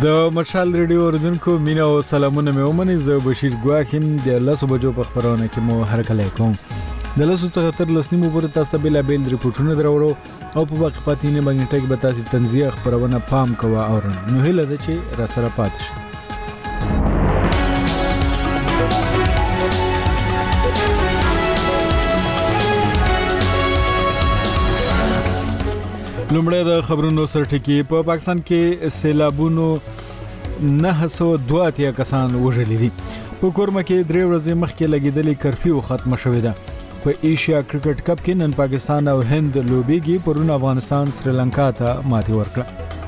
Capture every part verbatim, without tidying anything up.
د مشال ریډیو اوریدونکو مینا او سلامونه مې ومني. زه بشیر ګواکم د لاسو بجو په خبرونه کې مو هر کله کوم. د لاسو څخه تر لسنیمو پورې تاسو ته بلا بیل ریپورتونه درورو او په باقي پاتینه باندې ټیک به تاسو تنزیه خبرونه پام کوه او نو هله ده چې را سره پات شي. لومړی د خبرونو سرټکی. په پاکستان کې سیلابونو نه سو دوه اتیا کسان وژلي دي. په کورما کې درې ورځې مخکې لګیدلې کرفیو ختم شوې ده. په ایشیا کرکټ کپ کې نن پاکستان او هند لوبېږي. پرون افغانستان سریلانکا ته ماتې ورکړه.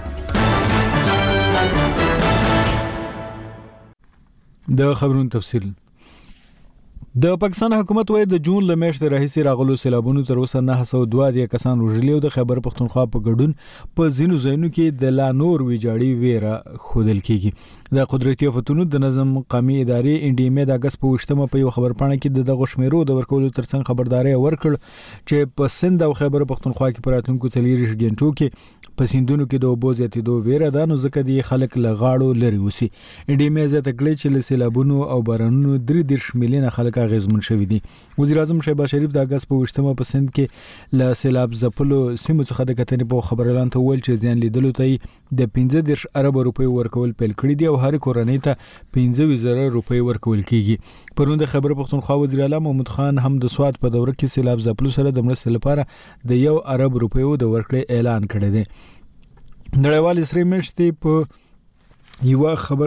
د خبرونو تفصیل. د پاکستان حکومت وایي د جون له میاشتې راهیسې راغلو سیلابونو تر اوسه نه سوه دوه اتیا کسان وژلي او د خیبر پښتونخوا په ګډون په ځینو ځایونو کې د لا نور ویجاړي ویره ښودل کیږي. د قدرتي آفتونو د نظم قومي ادارې ان ډي ام د اگست په وشتمه په یو خبرپاڼه کې د دغه شمیرو د ورکولو ترڅنګ خبرداري ورکړ چې په سند او خیبر پښتونخوا کې پراتونکو څلوېښت غنټو کې په سیندونو کې د اوبو زیاتېدو ویره ده، نو ځکه د خلک له غاړو لري وسی. ان ډي ام زیاته کړې چې له سیلابونو او بارانونو درې دېرش میلیونه خلک اغیزمن شوي دي. وزیر اعظم شهباز شریف د اگست په وشتمه په سند کې له سیلاب ځپلو سیمو څخه د کتنې په خبر اعلان ته ویل چې زیان لیدلو ته د پنځه دېرش ارب روپۍ ورکول پیل کړي دي او هر کورنۍ ته پنځه زره روپۍ ورکول کیږي. پرون د خیبر پښتونخوا وزیر اعلی محمود خان هم د سواد په دوره کې سیلاب ځپلو سره د مرستې لپاره د یو ارب روپیو د ورکړې اعلان کړی دی. نړیوال سری میاشتې په یو خبر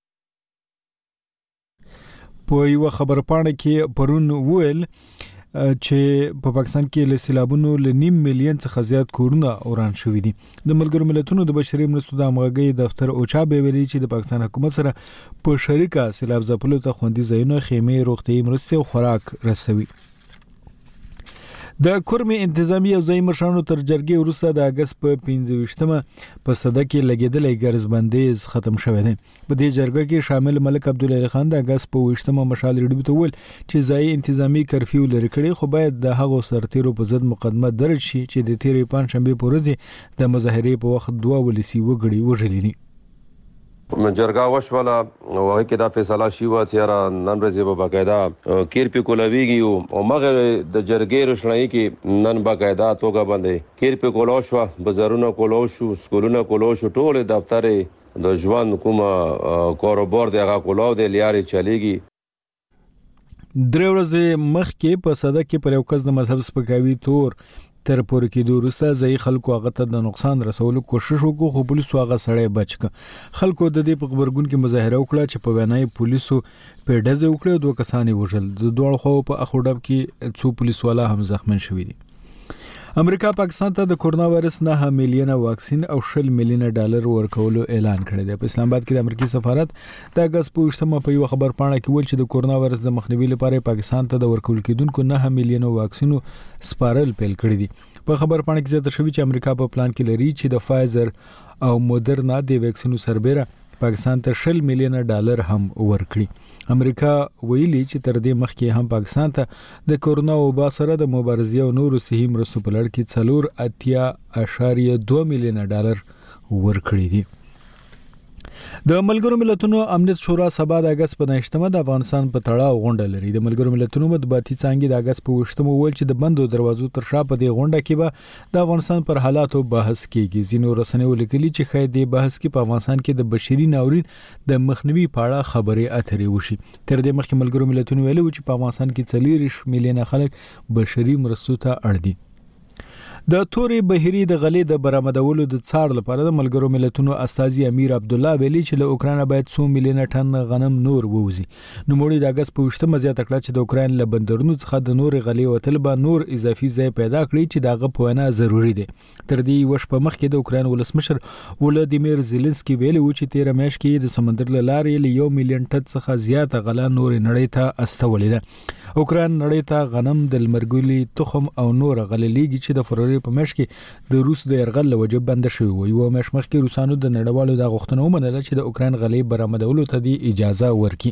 په یو خبرپاڼه کې پرون ویل چې په پاکستان کې له سیلابونو له نیم میلیون څخه زیات کورونه وران شوي دي. د ملګرو ملتونو د بشري مرستو د همغږۍ دفتر اوچا به ویلي چې د پاکستان حکومت سره په شریکه سیلاب ځپلو ته خوندي ځایونه، خیمې، روغتیايي مرستې او خوراک رسوي. د کورمې انتظامی او ځای مشرانو تر جرګې وروسته د اگست په پنځه ویشتمه په صده کې لګېدلی ګرځبندیز ختم شوی دی. په دې جرګه کې شامل ملک عبدالعلي خان د اگست په ویشتمه مشال ریډیو ته ویل چې ځای انتظامی کرفیو لري کړي، خو باید د هغو سرتیرو په ضد مقدمه درج شي چې د تیرې پنجشنبې په ورځ د مظاهرې په وخت دوه ولسي وګړي وژلي دي. جرګه وشوله او هغه کې دا فیصله شي و چې را نن ورځې به باقاعده کیر په کولويږي او مغه د جرګې روشنايي کې نن باقاعده توګه باندې کیر په کولو شو، بازارونه کولو شو، سکولونه کولو شو، ټول دفتر د ژوند کومه کاروبار دی هغه کولو دی لیاري چلیږي. درې ورځې مخکې په صده کې پر یو کس د مذهب سپکاوي تور تر پورې کېدو وروسته ځایي خلکو هغه ته د نقصان رسولو کوشش وکړو، خو پولیسو هغه سړی بچ کړ. خلکو د دې په غبرګون کې مظاهره وکړه چې په وینا یې پولیسو په ډزې وکړې او دوه کسان یې وژل. د دواړو خواو په اخو ډب کې څو پولیسوالا هم زخمین شوي دي. امریکا پاکستان ته د کورونا وایرس نه میلیونه واکسین او شل میلیونه ډالر ورکولو اعلان کړی دی. په اسلام آباد کې د امریکایي سفارت د اگست په ویشتمه په یو خبرپاڼه کې ویل چې د کورونا وایرس د مخنیوي لپاره پاکستان ته د ورکول کېدونکو نه میلیونه واکسینو سپارل پیل کړی دي. په خبرپاڼه کې زیاته شوی چې امریکا په پلان کې لري چې د فایزر او مودرنا د ویکسینو سربېره پاکستان ته شل میلیونه ډالر هم ورکړي. امریکا ویلي چې تر دې مخکې هم پاکستان ته د کورونا وبا سره د مبارزې او نورو صحي مرستو په لړ کې څلور اتیا اعشاریه دوه میلیونه ډالر ورکړي دي. د ملګرو ملتونو امنیت شورا سبا د اگست په نهشتمه د افغانستان په تړاو غونډه لري. د ملګرو ملتونو مطبوعاتي څانګې د اگست په وشتمه ویل چې د بندو دروازو تر شا په دې غونډه کې به د افغانستان پر حالاتو بحث کیږي. ځینو رسنیو لیکلي چې خای دې بحث کې په افغانستان کې د بشري ناورین د مخنیوي په اړه خبرې اترې وشي. تر دې مخکې ملګرو ملتونو ویلي و چې په افغانستان کې څلوېښت میلیونه خلک بشري مرستو ته اړ دي. د تورې بهيري د غلې د برآمدولو د څار لپاره د ملګرو ملتونو استاذي امیر عبد الله ویلي چې له اوکران باید څو میلیونه ټن غنم نور ووزي. نو موږ د اگست په وشتمه زیاته کړه چې د اوکران له بندرونو څخه د نور غلې وتل به نور اضافي ځای پیدا کړي چې دغه په وینا ضروری دی. تر دې وش په مخ کې د اوکران ولسمشر ولادیمیر زيلنسکي ویلي و چې تیر میاشت کې د سمندر له لارې له یو میلیون ټن څخه زیات غله نور نړۍ ته استولې ده. اوکران نړۍ ته غنم د لمرګولي تخم او نور غلې لیږي چې د فروری په میاشت کې د روس د يرغل له وجې بند شوی و. یو میاشت مخکې روسانو د نړیوالو د غوښتنو ومنله چې د اوکران غلې برآمدولو ته د اجازه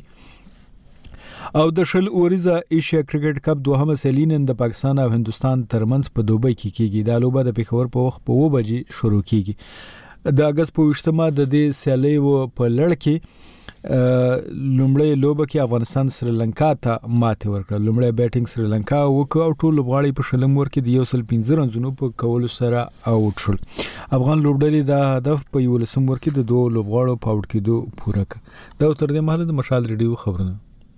ورکړي. او د شل اوریزه ایشیا کرکټ کپ دوهمه سیالي نن د پاکستان او هندستان ترمنځ په دوبۍ کې کیږي. دا لوبه د پېښور په وخت په اوه بجې شروع کیږي. د اگست په وشتمه د دې سیالي و په لړ کې لومړی لوبه کې افغانستان سریلانکا ته ماته ورکړه. لومړی بیټینګ سریلانکا وکړ او ټول لوبغاړي په شلم ور کې د یو سل پنځه رنزونو په کولو سره اوټ شول. افغان لوبډلې دا هدف په یو لسم ور کې د دوه لوبغاړو په اوټ کېدو پوره کړ. دا تر دې مهاله د مشال ریډیو خبرونه.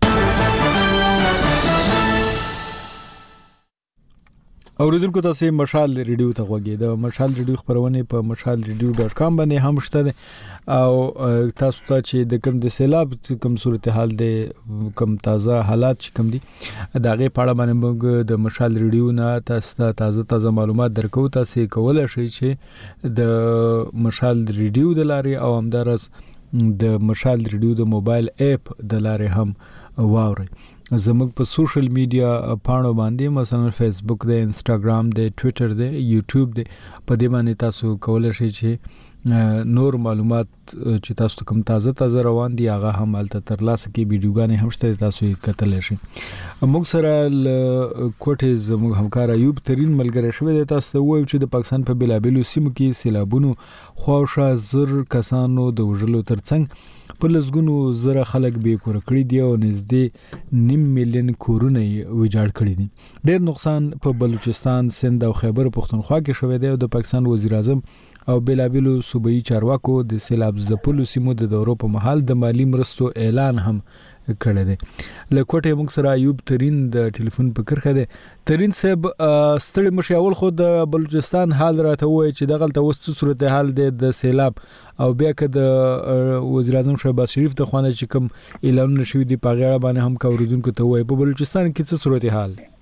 اوریدونکو تاسو مشال ریډیو ته غوږی د مشال ریډیو خبرونه په مشال ریډیو ډاټ کام باندې هم شته او تاسو ته چې د کوم د سیلاب کوم صورتحال دی کوم تازه حالات چې کوم دي داغه پاړه باندې موږ د مشال ریډیو نه تاسو ته تازه تازه معلومات درکو. تاسو کولای شئ چې د مشال ریډیو د لارې او همدارس د مشال ریډیو د موبایل اپ د لارې هم واورئ. زموږ په سوشل میډیا پاڼو باندې مثلا فیسبوک دی، انستګرام دی، ټوئیټر دی، یوټیوب دی، په دې باندې تاسو کولای شئ چې نور معلومات چې تاسو کوم تازه تازه روان دي هغه هم الته ترلاسه کی ویډیوګانې هم شته تاسو یې کتلی شئ. موږ سره کوټه زموږ همکار ایوب ترین ملګری شوی دی. تاسو ته وایو چې د پاکستان په بلابلو سیمو کې سیلابونو خواوشا زر کسانو د وژلو ترڅنګ په لسګونو زره خلک بې کوره کړي دي او نږدې نیم میلیون کورونه یې ویجاړ کړي دي. ډېر نقصان په بلوچستان، سند او خیبر پختونخوا کې شوی دی او د پاکستان وزیر اعظم او بلابلو صوبایي چارواکو د سیلاب ځپلو سیمو د دورو په مهال د مالی مرستو اعلان هم کړی دی. له کوټې موږ سره ایوب ترین د ټلیفون په کرخه دی. ترین صاحب ستړي مشي اول خو د بلوچستان حال راته وایي چې دغلته اوس څه صورتحال دی د سیلاب او بیا که د وزیر اعظم شهباز شریف د خوانه چې کوم اعلانونه شوي دي په غاړه باندې هم کوریدونکو ته وایي په بلوچستان کې څه صورتحال دی؟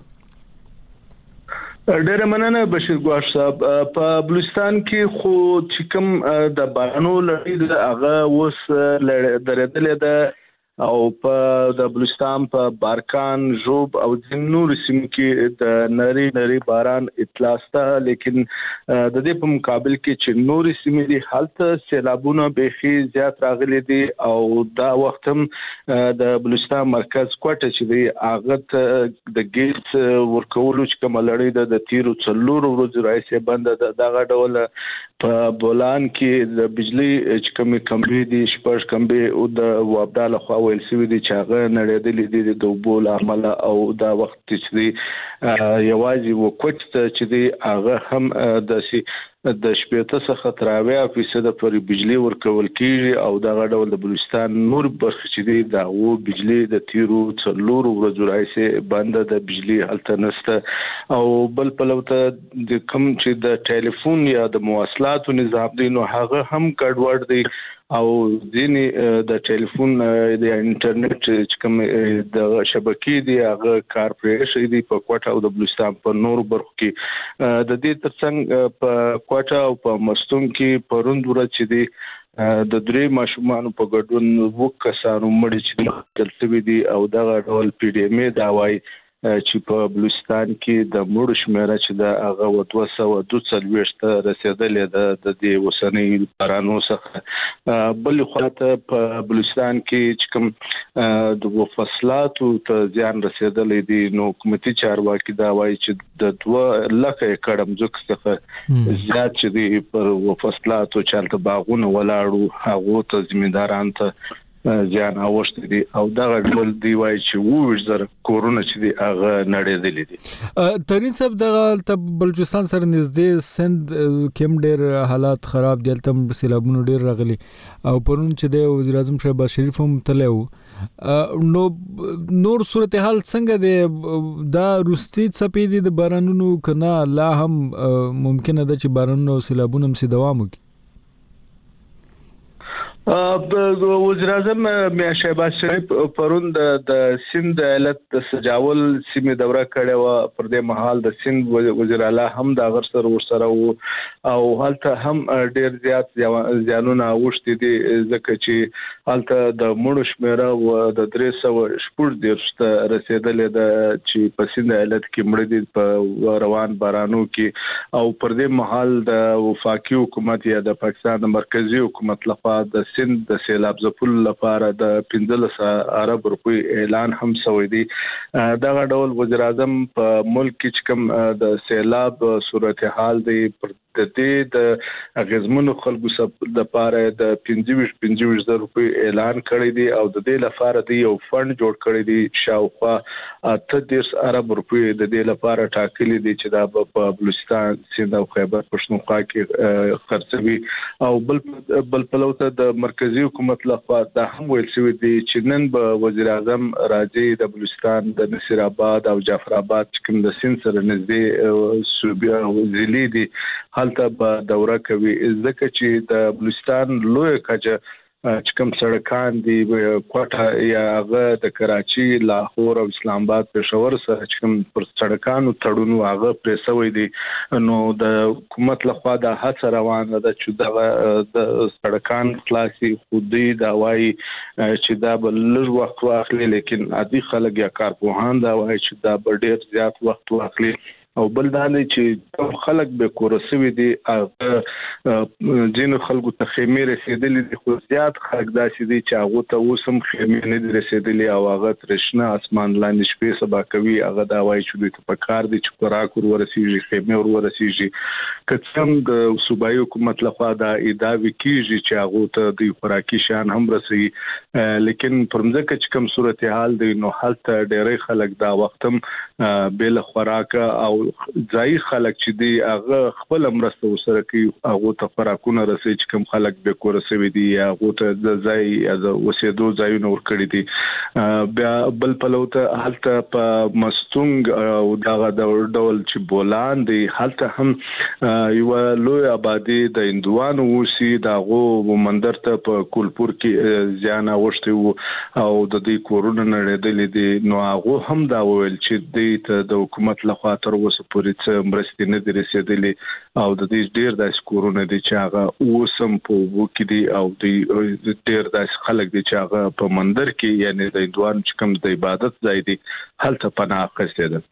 ډېر مننه بشیر ګواش صاحب. په بلوچستان کې خو چې کوم د بارانو لړۍ ده هغه اوس درېدلې ده او په د بلوچستان په بارکان، ژوب او ځینو نورو سیمو کې د نری نری باران اطلاع شته، لیکن د دې په مقابل کې چې نورو سیمې دي هلته سیلابونه بیخي زیات راغلي دي او دا وخت هم د بلوچستان مرکز کوټه چې دی هغه د ګیس ورکولو چې کوم لړۍ د تیرو څلورو ورځو راځي بند ده. دغه ډول په بولان کې د بجلی چې کوم کمبې دي شپږ کمبې او د وابدال خو ویل سوي دي چې هغه نړیدلې دي د وبول عمله او دا وخت چې دی یوازې وکټ چې دی هغه هم د د شپېته څخه تر اویا فیصده پر بجلی ورکول کیږي او دغه ډول د بلوچستان نور برخه چې دی دا و بجلی د تیرو څلورو ورځو راځي بند د بجلی هلته نشته او بل پلوته د کم چې د ټلیفون یا د مواصلاتو نظام دی نو هغه هم ګډوډ دی او ځینې د ټلیفون د انټرنیټ چې کوم د شبکې دی هغه کار پرې شي دی په کوټه او د بلوچستان په نور برخو کې د دې ترڅنګ په کوټه او په مستون کې پروند ورځ چې دی د درې ماشومان په ګډون وکسانو مړي چې دلته دي او دغه ډول پی ډی ام دا وایي چې په بلوچستان کې د مړو شمیره چې د هغه و دوه سوه دوه څلوېښت رسیدلې ده د دې اوسنۍ بارانو څخه. بل خواته په بلوچستان کې چې کوم د فصلاتو ته زیان رسیدلې دي نو حکومتي چارواکي دا وایي چې د دوه لکه ایکړ ځمکې څخه زیات چې دي پر فصلاتو چالت باغونه ولاړو هغه ته ځمېداران ته زیان اوښتې دي او دغه ډول دی وایي چې اووه زره کورونه چې دي هغه نړېدلي دي. ترین صاحب دغه بلوچستان سره نږدې سند کې ډېر حالات خراب دي، هلته سیلابونه ډېر راغلي او پرون چې د وزیر اعظم شهباز شریف هم تللی و نو نور صورتحال څنګه دی؟ دا وروستي څپې دي د بارانونو که نه لا هم ممکنه ده چې بارانونه او سیلابونه هم سي دوام وکړي؟ وزیر اعظم میا شهباز شریف پرون د سند ایالت د سجاول سیمې دوره کړې و. پر دې مهال د سند وزیر اعلی هم د غر سره ورسره وو او هلته هم ډیر زیات زیانونه اوښتي دي ځکه چې هلته د مړو شمیره و د درې سوه شپږ دېرش ته رسیدلې ده چې په سند ایالت کې مړه دي په روان بارانو کې او پر دې مهال د وفاقي حکومت یا د پاکستان د مرکزی حکومت لخوا د سند د سیلاب ځپلو لپاره د پنځلس ارب روپۍ اعلان هم شوی دی. دغه ډول وزیر اعظم په ملک کې کوم د سیلاب صورتحال دی پر د دې د اغیزمنو خلکو د لپاره د پنځه ویشت زره روپۍ اعلان کړی دی او د دې لپاره د یو فند جوړ کړی دی شاوخوا اته دېرش ارب روپۍ د دې لپاره ټاکلي دي چې دا په بلوچستان سیند او خیبر پښتونخوا کې خرڅوي او بل بل پلوته د مرکزی حکومت لخوا دا هم ویل شوی دی چې نن به وزیر اعظم راځي د بلوچستان د نصیر آباد او جعفر آباد کوم د سیند سره نږدې صوبیا وزیلی دي هلته به دوره کوي ځکه چې د بلوچستان لوی کچه چې کوم سړکان دي کوټه یا هغه د کراچي لاهور او اسلام آباد پېښور سره چې کوم پر سړکانو تړونو هغه پرېسوي دي نو د حکومت لخوا د هڅه روانه ده چې د سړکان خلاصي خودي دا وایي چې دا بل لږ وخت واخلي لیکن عادي خلک یا کارپوهان دا وایي چې دا ډېر زیات وخت واخلي او بل دا نه چې خلک به کورسوي دي جن خلکو ته خیمه رسیدلې دي خو زیات خلک داسې دي چې هغه ته اوسم خیمه نه رسیدلې او هغه ترشنه اسمان لاندې شپې سبا کوي هغه دا وایي چې دوی ته پکار دي چې خوراک ورسیږي خیمه ورسیږي کڅم د صوبایي حکومت لخوا دا ادعا کیږي چې هغه ته د خوراکي شان هم رسیږي لیکن پرمځکه چې کوم صورتحال دی نو حالت ډېرې خلک دا وختم بل خوراک او ځای خلک چې دی هغه خپل مرسته وسره کوي هغه ته خوراکونه رسي چې کوم خلک به کورسوي دي هغه ته د ځای از وسېدو ځایونه ورکړي دي بیا بل پلوته حالت په مستونګ او دغه ډول چې بولان دی حالت هم یو لوی آبادی د هندوانو وسی دغه مندر ته په کولپور کې ځان اوښته او د دې کورونه نړیدلې دي نو هغه هم دا ویل چې د حکومت لخوا تر اوسه پورې څه مرستې نه دي رسیدلې او د دې ډېر داسې کورونه دي چې هغه اوسم په وکړي دي او د ډېر داسې خلک دي چې هغه په مندر کې یعنی د هندوانو چې کوم د عبادت ځای دي هلته پناه اخیستې ده.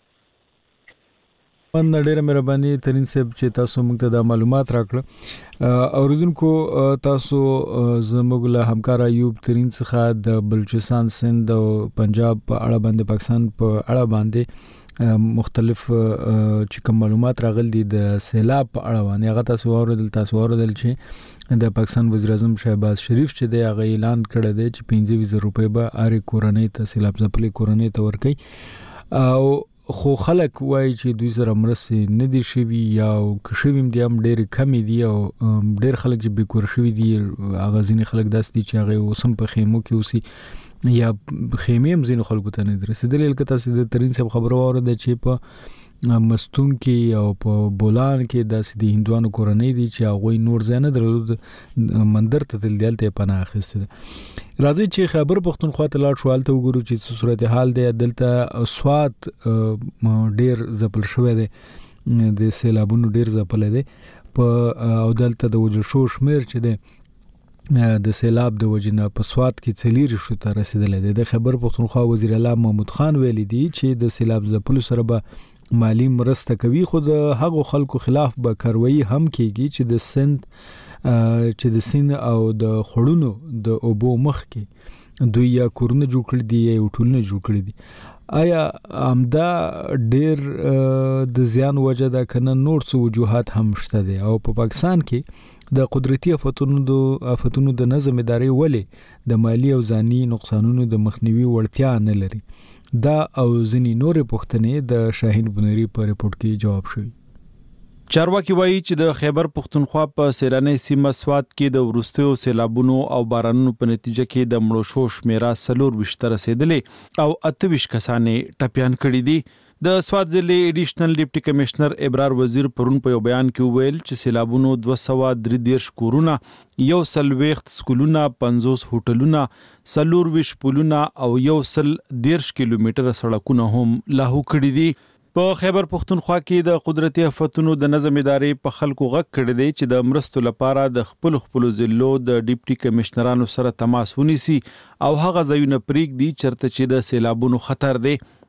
من ډېر مهرباني ترين صاحب چې تاسو موږ ته د معلومات راکړه اوریدونکو تاسو زموږ له همکار ایوب ترين څخه د بلوچستان سند او پنجاب په اړه باندې پاکستان په اړه باندې مختلف چې کوم معلومات راغلي دي د سیلاب په اړه باندې هغه تاسو اوریدل تاسو اوریدل چې د پاکستان وزیر اعظم شهباز شریف چې د هغه اعلان کړی دی چې پنځه زره روپۍ به هر کورنۍ ته سیلاب ځپلې کورنۍ ته ورکړي او خو خلک وایي چې دوی سره مرستې نه دي شوي یا کښویم دي هم ډېر کم دي او ډېر خلک چې به کور شوي دي هغه ځینې خلک داسې دي چې هغه اوسم په خیمو کې اوسي یا خیمه هم زینو خلکو ته نه رسیدلې لکه تاسو د ترين صاحب خبرو اوریدل چې په مستون کې او په بولان کې داسې د هندوانو کورنۍ دي چې هغه نور ځای نه درلود مندر ته تل دلته پناه اخیسته راځي چې خبر پښتونخوا ته لاړ شو حالت وګورو چې صورتحال دی دلته سواد ډیر زپل شوې ده د سیلابونو ډیر زپل دي په او دلته د وجل شو شمیر چې ده د سیلاب د وجنه په سواد کې څلیر شو ته رسیدلې ده د خبر پښتونخوا وزیر اعلی محمود خان ویل دي چې د سیلاب زپلو سره به مالی مرسته کوي خو د هغو خلکو خلاف به کاروایی هم کیږي چې د سند چې د سین او د خړونو د اوبو مخ کې دوی یا کورونه جوړ کړی دي یا ټولونه جوړ کړی دي آیا امدا ډیر د زیان وجه ده کنه نور څه وجوهات هم شته دي او په پاکستان کې د قدرتي آفتونو د آفتونو د نظم ادارې ولې د مالی او ځاني نقصانونو د مخنیوي وړتیا نه لري دا او ځینې نورې پوښتنې د شاهین بنيري په ریپورت کې جواب شوی. چارواکي وایي چې د خیبر پښتونخوا په سیلاني سیمه سواد کې د ورستیو سیلابونو او بارانونو په نتیجه کې د مړو شو شمیره سلور وشتره رسیدلې او اته ویشت کسانې ټپيان کړي دي. د سواد ضلع ایډیشنل ډیپټي کمشنر ابرار وزیر پرون په یو بیان کې ویل چې سیلابونو دوه سوه درې دیرش کورونه یو سل ویخت سکولونه پنځوس هوټلونه سلور ویش پلونه او یو سل دیرش کیلومتره سړکونه هم لاهو کړي دي. په خیبر پښتونخوا کې د قدرتي آفتونو د نظم ادارې په خلکو غږ کړی دی چې د مرستو لپاره د خپل خپل ضلعو د ډیپټي کمشنرانو سره تماس ونیسي او هغه ځایونه پریږدي چرته چې د سیلابونو خطر دی.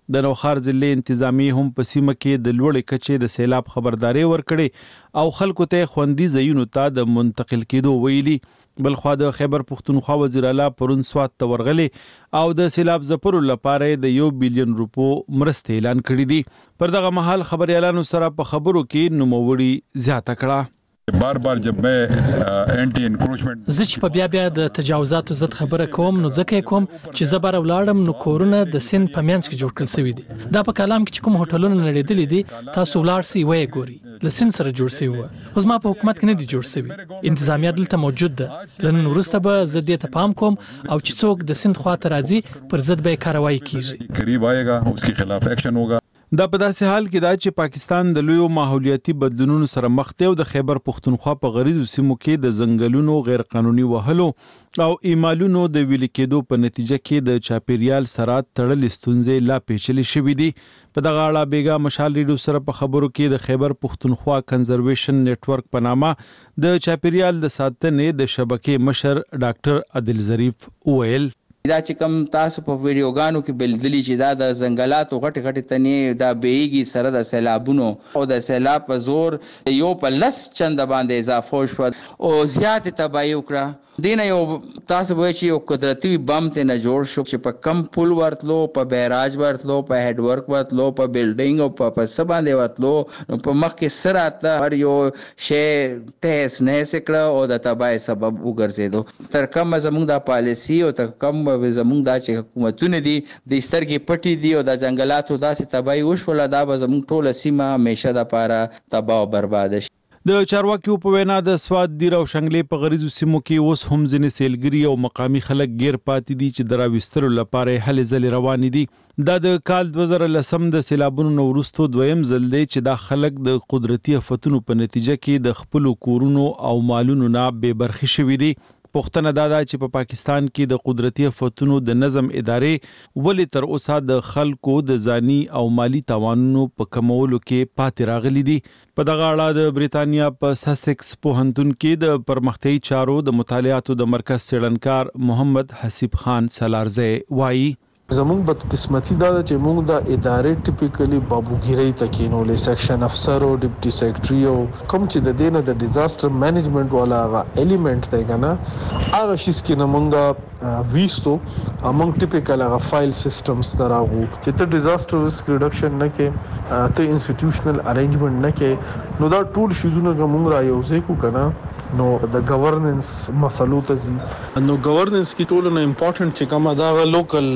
د نوخار ضلع انتظامی هم په سیمه کې د لوړې کچې د سیلاب خبرداري ورکړي او خلکو ته خوندي ځایونو ته د منتقل کېدو ویلي. بلخوا د خیبر پښتونخوا وزیر اعلی پرون سوات ته ورغلی او د سیلاب ځپلو لپاره د یو بیلیون روپو مرستې اعلان کړې دي. پر دغه مهال خبريالانو سره په خبرو کې نوموړي زیاته کړه. بار بار جب مې انټي انکروچمنت زه چې په بیا بیا د تجاوزاتو زد خبره کوم نو ځکه کوم چې زبر ولاړم نو کورونه د سین په میانس کې جوړ کړل شوی دي. دا په کلام کې کوم هوټلونه نړیدلې دي تاسو ولاړ سي وای ګوري لسین سره جوړ شوی و. خو ما په حکومت کې نه دي جوړ شوی. انتظامیه دلته موجود ده. لنن ورسته به زه دې ته پام کوم او چې څوک د سین خوا ته راځي پر ضد به کاروایی کیږي. قریب آئے گا اس کے خلاف ایکشن ہوگا. دا په داسې حال کې دا چې پاکستان د لویو ماحولیاتي بدلونونو سره مخ دی او د خیبر پښتونخوا په غریزو سیمو کې د ځنګلونو غیر قانوني وهلو او ایمالونو د ویل کېدو په نتیجه کې د چاپیریال سره تړلې ستونزې لا پیچلې شوې دي. په دغه اړه بیګا مشال ریډیو سره په خبرو کې د خیبر پښتونخوا کنزرویشن نتورک په نامه د چاپیریال د ساتنې د شبکې مشر ډاکټر عادل ظریف وویل دا چې کوم تاسو په ویډیوګانو کې بلدلی چې دا د ځنګلاتو غټ غټ تنې دا بیګي سره د سیلابونو او د سیلاب په زور یو په لس چند باندې اضافه شو او زیات تباہی وکړه. دین یو تاسو وایي چې یو قدرتي بم ته نه جوړ شو چې په کم پول ورتلو په بیراج ورتلو په هډ ورک ورتلو په بلډینګ او په پس باندې ورتلو په مخ کې سره ته هر یو شی تهس نه سکړه او د تباہی سبب وګرځیدو. تر کوم زموږ د پالیسی او تر کوم زموږ د چې حکومتونه دي د سترګې پټي دي او د ځنګلاتو داسې تباہی وشوله دا به زموږ ټوله سیمه همیشه د پاره تباہ او برباد شي. د چارواکیو په وینا د سواد دیر او شنګلې په غریزو سیمو کې اوس هم ځینې سیلګري او مقامی خلک غیر پاتې دي چې دراويستلو لپاره هلې ځلې روان دي. دا د کال دوه زره لسم د سیلابونو نو وروسته دویم ځل دی چې دا خلک د قدرتي آفتونو په نتیجه کې د خپل کورونو او مالونو نه بے برخې شوي دي. پښتنه دا ده چې په پا پاکستان کې د قدرتي آفتونو د نظم ادارې ولې تر اوسه د خلکو د ځاني او مالی تاوانونو په کمولو کې پاتې راغلي دي. په دغه اړه د بریتانیا په ساسکس پوهنتون کې د پرمختیايي چارو د مطالعاتو د مرکز څېړنکار محمد حسیب خان سلارزی وایي زمونږ بدقسمتي دا چې موږ د ادارې ټیپیکلی بابوګیری تکینولې سیکشن افسر او ډیپټي سیکریټري او کوم چې د دینه د ډیزاستر مینجمنت والا هغه الیمنٹ دی کنه هغه شیس کې نه موږ ویستو موږ ټیپیکل هغه فایل سیستمز تراغو چې ته ډیزاستر ریسک ریډکشن نه کې ته انسټیټیوشنل ارینجمنت نه کې نو دا ټول شیزونه موږ را یوځای کو کنه نو د گورننس مسلو ته زی نو گورننس کی ټول نه امپورټنٹ چې کومه دا لوکل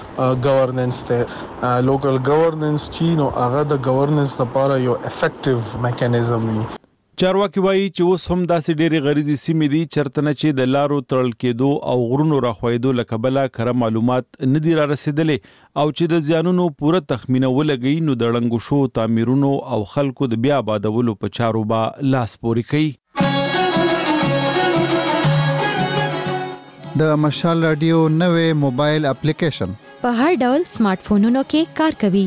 گورننس ته لوکل گورننس چی نو هغه د گورننس لپاره یو افیکټیو میکانیزم وي. چارواکي وایي چې اوس هم داسې ډېری غریزي سیمې دي چرته نه چې د لارو تړل کېدو او غرونو راخوېدو له کبله کره معلومات نه دي را رسېدلې او چې د زیانونو پوره تخمینه ولګوي نو د ړنګو شو تعمیرونو او خلکو د بیا آبادولو په چارو به لاس پورې کوي. د مشال رادیو نوې موبایل اپلیکیشن په هر ډول سمارټ فونونو کې کار کوي.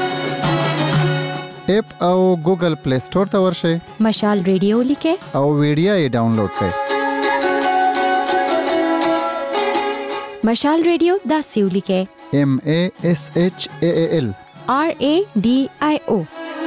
اپ او ګوګل پلی سٹور ته ورشئ. مشال رادیو لیکه او ویډیو یې ډاونلوډ کړئ. مشال رادیو دا سیو لیکه M A S H A A L R A D I O.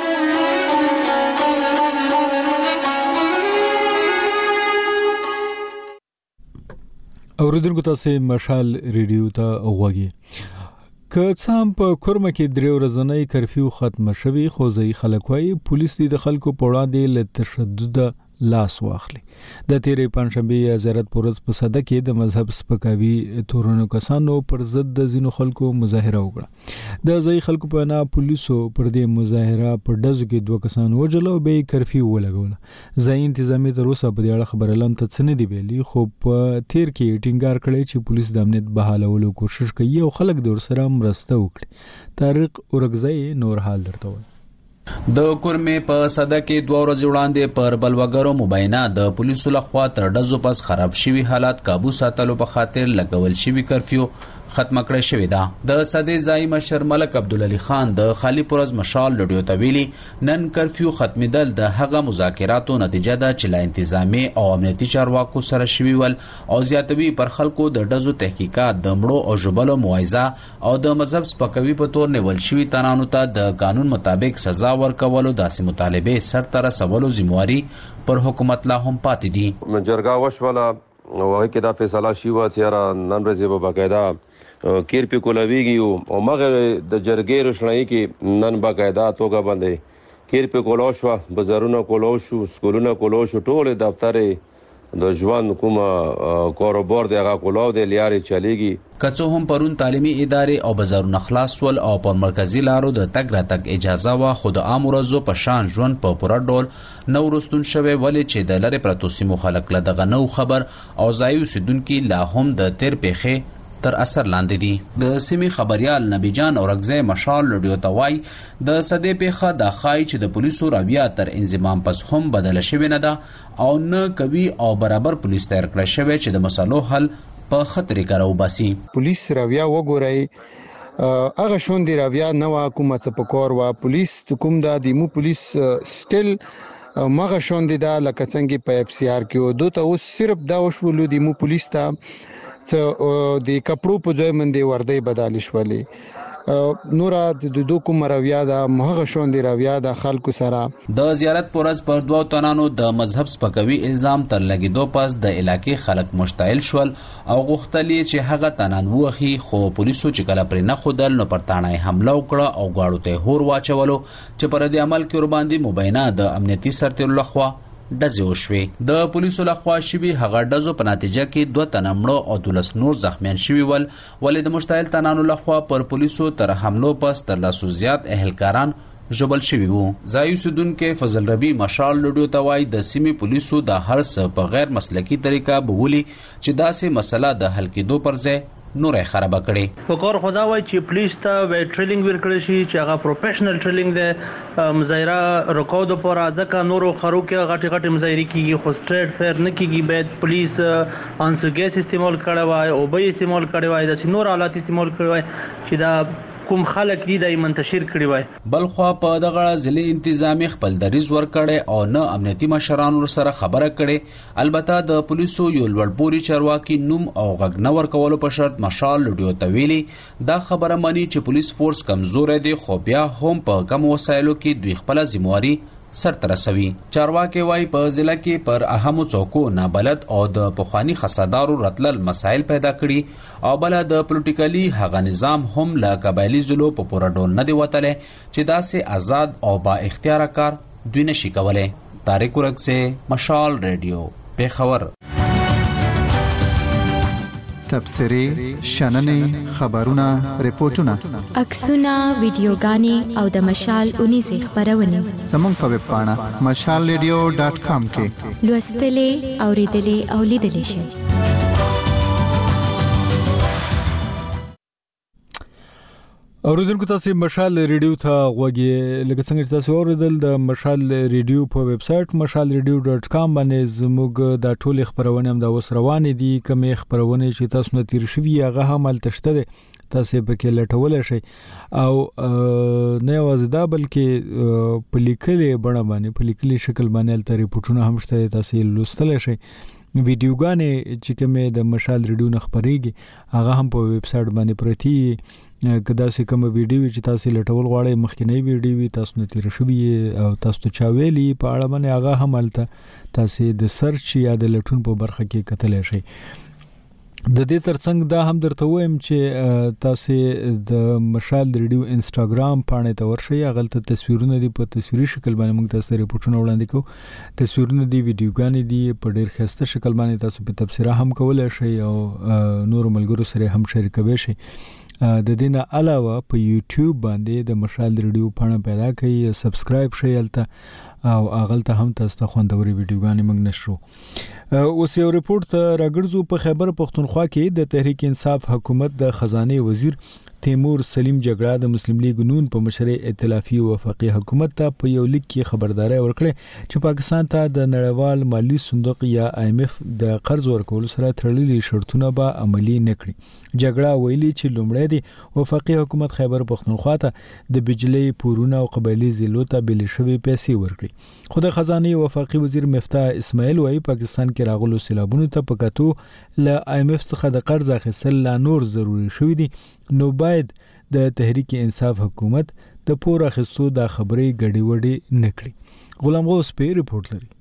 اوریدونکو تاسو مشال ریډیو ته وګورئ. که څه هم په کورمه کې درې ورځې کرفیو ختم شوی خو ځای خلک وايي پولیس د خلکو په وړاندې له تشدد لاس واخلي. د تیرې پنځشنبه زیارت پورز په صده کې د مذهب سپکاوي تورونو کسانو پر ضد د زینو خلکو مظاهره وکړه. د ځای خلکو په انا پولیسو پر دې مظاهره په دزو کې دوه کسان وژل او به کرفیو ولګول. ځای انتظامی تر اوسه په دې اړه خبرلن ته څه نه دی ویلي خو په تیر کې ټینګار کړی چې پولیس د امنیت بحالولو کوشش کوي او خلک د ورسره مرسته وکړي. طارق اورګزای نور حال درته وایي. د کورمې په صده کې دوه ورځې وړاندې پر بلوګرو مبینه د پولیسو لخوا تر ډزو پس خراب شوی حالات قابو ساتلو په خاطر لګول شوی کرفیو ختم کړی شوې ده. د صدې ځای مشر ملک عبدالعلی خان د خالی پرز مشال رادیو ته ویلي نن کرفیو ختمېدل د هغه مذاکراتو نتیجه ده چې لا انتظامی او امنیتي چارواکو سره شوي ول او زیاتوي پر خلکو د ډزو تحقیقات د مړو او ژوبلو موعظه او د مذهب سپکوي په تور نیول شوي تنانو ته د قانون مطابق سزا ورکولو داسې مطالبې سرته رسولو ذمہواري پر حکومت لا هم پاتې دي. جرګه وشوله وای کې دا فیصله شي وا چې را نن ورځې به باقاعده کیر په کولويږي او مغه د جرګې روشنايي کې نن باقاعده توګه باندې کیر په کولو شو بازارونو کولو شو سکولونو کولو شو ټول دفترې د ژوند کومه کاروبار دی هغه کولو دی لیاري چلیږي. کڅو هم پرون تعلیمي ادارې او بازارونه خلاص ول او پر مرکزی لارو د تګ راتګ اجازه وا خود عام ورځو په شان ژوند په پوره ډول نو رستون شوی ولې چې د لری پرتو سیمو خلک له دغه نو خبر او ځایو سیدونکو لا هم د تیر پیخه تر اثر لاندې دي. د سیمي خبريال نبی جان اورغزه مشال رادیو ته وای د صدې پیخه د خای چې د پولیسو راویا تر انضمام پس هم بدل شوی نه ده او نه کوي او برابر پولیس تیار کړی شوی چې د مسلو حل په خطر کې راوباسي. پولیس راویا وګورئ هغه شون دی راویا نو حکومت په کور وا پولیس کوم دا دیمو پولیس سټیل مغه شون دی دا لکه څنګه په اف سی آر کې دوه ته اوس صرف دا وشولو دیمو پولیس ته څه د کپړو په ځای باندې وردی بدل شولې نورا د دوه کوم راویا دا مغه شون دی راویا د خلکو سره د زیارت پورز پر دوه تنانو د مذهب سپکوي الزام تر لګیدو پس د علاقې خلک مشتعل شول او غوښتل چې هغه تنان وخی خو پولیسو چې کله پر نه خودل نو پر تانای حمله وکړه او غاړو ته هور واچولو چې پر دې عمل کې ور باندې مبینه د امنیتي سرتیر لخوا ډزې وشوې. د پولیسو لخوا شوي هغه ډزو په نتیجه کې دوه تنه مړه او دولس نور زخمیان شوي ول ولې د مشتعل تنانو لخوا پر پولیسو تر حملو پس تر لاسو زیات اهلکاران ژوبل شوي وو. ځایو سیدونکو فضل ربی مشال رادیو ته وای د سیمې پولیسو د هر څه په غیر مسلکي طریقه بوولي چې داسې مسله د حل کېدو پر ځای نورې خراب کړي. فکر خدا وای چې پولیس ته وی ټریننګ ورکړي شي چې هغه پروفیشنل ټریننګ دی مظاهره رکود پر ځکه نورو خرو کې غټي غټي مظاهره کیږي خو سټریټ فیر نه کیږي باید پولیس انسو ګیس استعمال کړي وای او به استعمال کړي وای د نور آلات استعمال کړي وای چې دا کوم خلک دي د منتشر کړي وای. بل خو په دغه ضلع انتظامی خپل دریز ور کړي او نه امنیتي مشرانو سره خبره کړي البته د پولیسو یو لوړپوړي چارواکي نوم او غږ نه ور کولو په شرط مشال رادیو ته ویلي دا خبره مانی چې پولیس فورس کمزور دی خو بیا هم په کم وسایلو کې دوی خپل ذمہواري سرته رسوي. چارواکي وای په ضلع کې پر اهمو چوکو نابلد او د پخوانی خصادارو راتلل مسایل پیدا کړي او بل د پولیټیکلی هغه نظام هم لا قبایلی ضلعو په پوره ډول نه دی وتلی چې داسې آزاد او با اختیار کار دوی نشي کولای. طارق ورکسه مشال رادیو پیښور. تبصری شننې خبرونه ریپورتونه عکسونه ویډیوګانې او د مشال اونې سه خبرونه زموږ په ویب پاڼه مشال ریډیو ډاټ کام کې لوستلې اوریدلې او لیدلې شئ. اوریدونکو تاسو مشال ریډیو ته غوږی لکه څنګه چې تاسو اوریدل د مشال ریډیو په ویب سټ مشال ریډیو ډاټ کام باندې زموږ د ټول خبرونه هم د وسروان دي کوم خبرونه چې تاسو نه تیر شوي هغه هم تشته دي تاسو به کې لټول شي او نه یوازې دا بلکې په لیکلي بڼه باندې په لیکلي شکل باندې تل ریپورتونه هم شته تاسو لوستل شي. ویډیوګانې چې کومه د مشال ریډیو نه خبريږي هغه هم په ویب سټ باندې پرتی کدا سې کوم ویډیو چې تاسو لټول غواړئ مخکینی ویډیو تاسو نه تیر شوی او تاسو ته چا ویلي په اړه باندې هغه هم الته تاسو د سرچ یا د لټون په برخه کې کتلی شئ. د دې ترڅنګ دا هم درته وایم چې تاسو د مشال ریډیو انستګرام باندې ته ورشئ هغه ته تصویرونه دي په تصویري شکل باندې موږ تاسو ریپورتونه وړاندې کوو تصویرونه دي ویډیوګانې دي په ډېر ښایسته شکل باندې تاسو په تبصره هم کولای شئ او نور ملګرو سره هم شریکوي شئ. د دې نه علاوه په یوټیوب باندې د مشال ریډیو پاڼه پیدا کړئ سبسکرایب شئ الته او اغلته هم تاسو ته خوندوري ویډیوګانې موږ نشو. اوس یو ریپورت راګرځو په خیبر پختونخوا کې د تحریک انصاف حکومت د خزانه وزیر تیمور سلیم جګړه د مسلم لیگ نون په مشرۍ ائتلافي وفاقي حکومت ته په یو لیک کې خبرداري ورکړه چې پاکستان ته د نړیوال مالی صندوق یا آی ایم ایف د قرض ورکولو سره تړلي شرطونه به عملی نه کړي. جګړه ویلي چې لومړی د وفاقي حکومت خیبر پختونخوا ته د بجلی پورونه او قبایلی ضلعو ته بل شوی پیسې ورکړي. خو د خزانه وفاقي وزیر مفتاح اسماعیل وايي پاکستان کې راغلو سیلابونو ته پکاتو ل آی ایم ایف څخه د قرض اخیستل لا نور ضروری شوی دي، نو باید د تحریک انصاف حکومت د پور اخیستو د خبرې ګډي وډي نکړي. غلام غوث په ریپورت لري.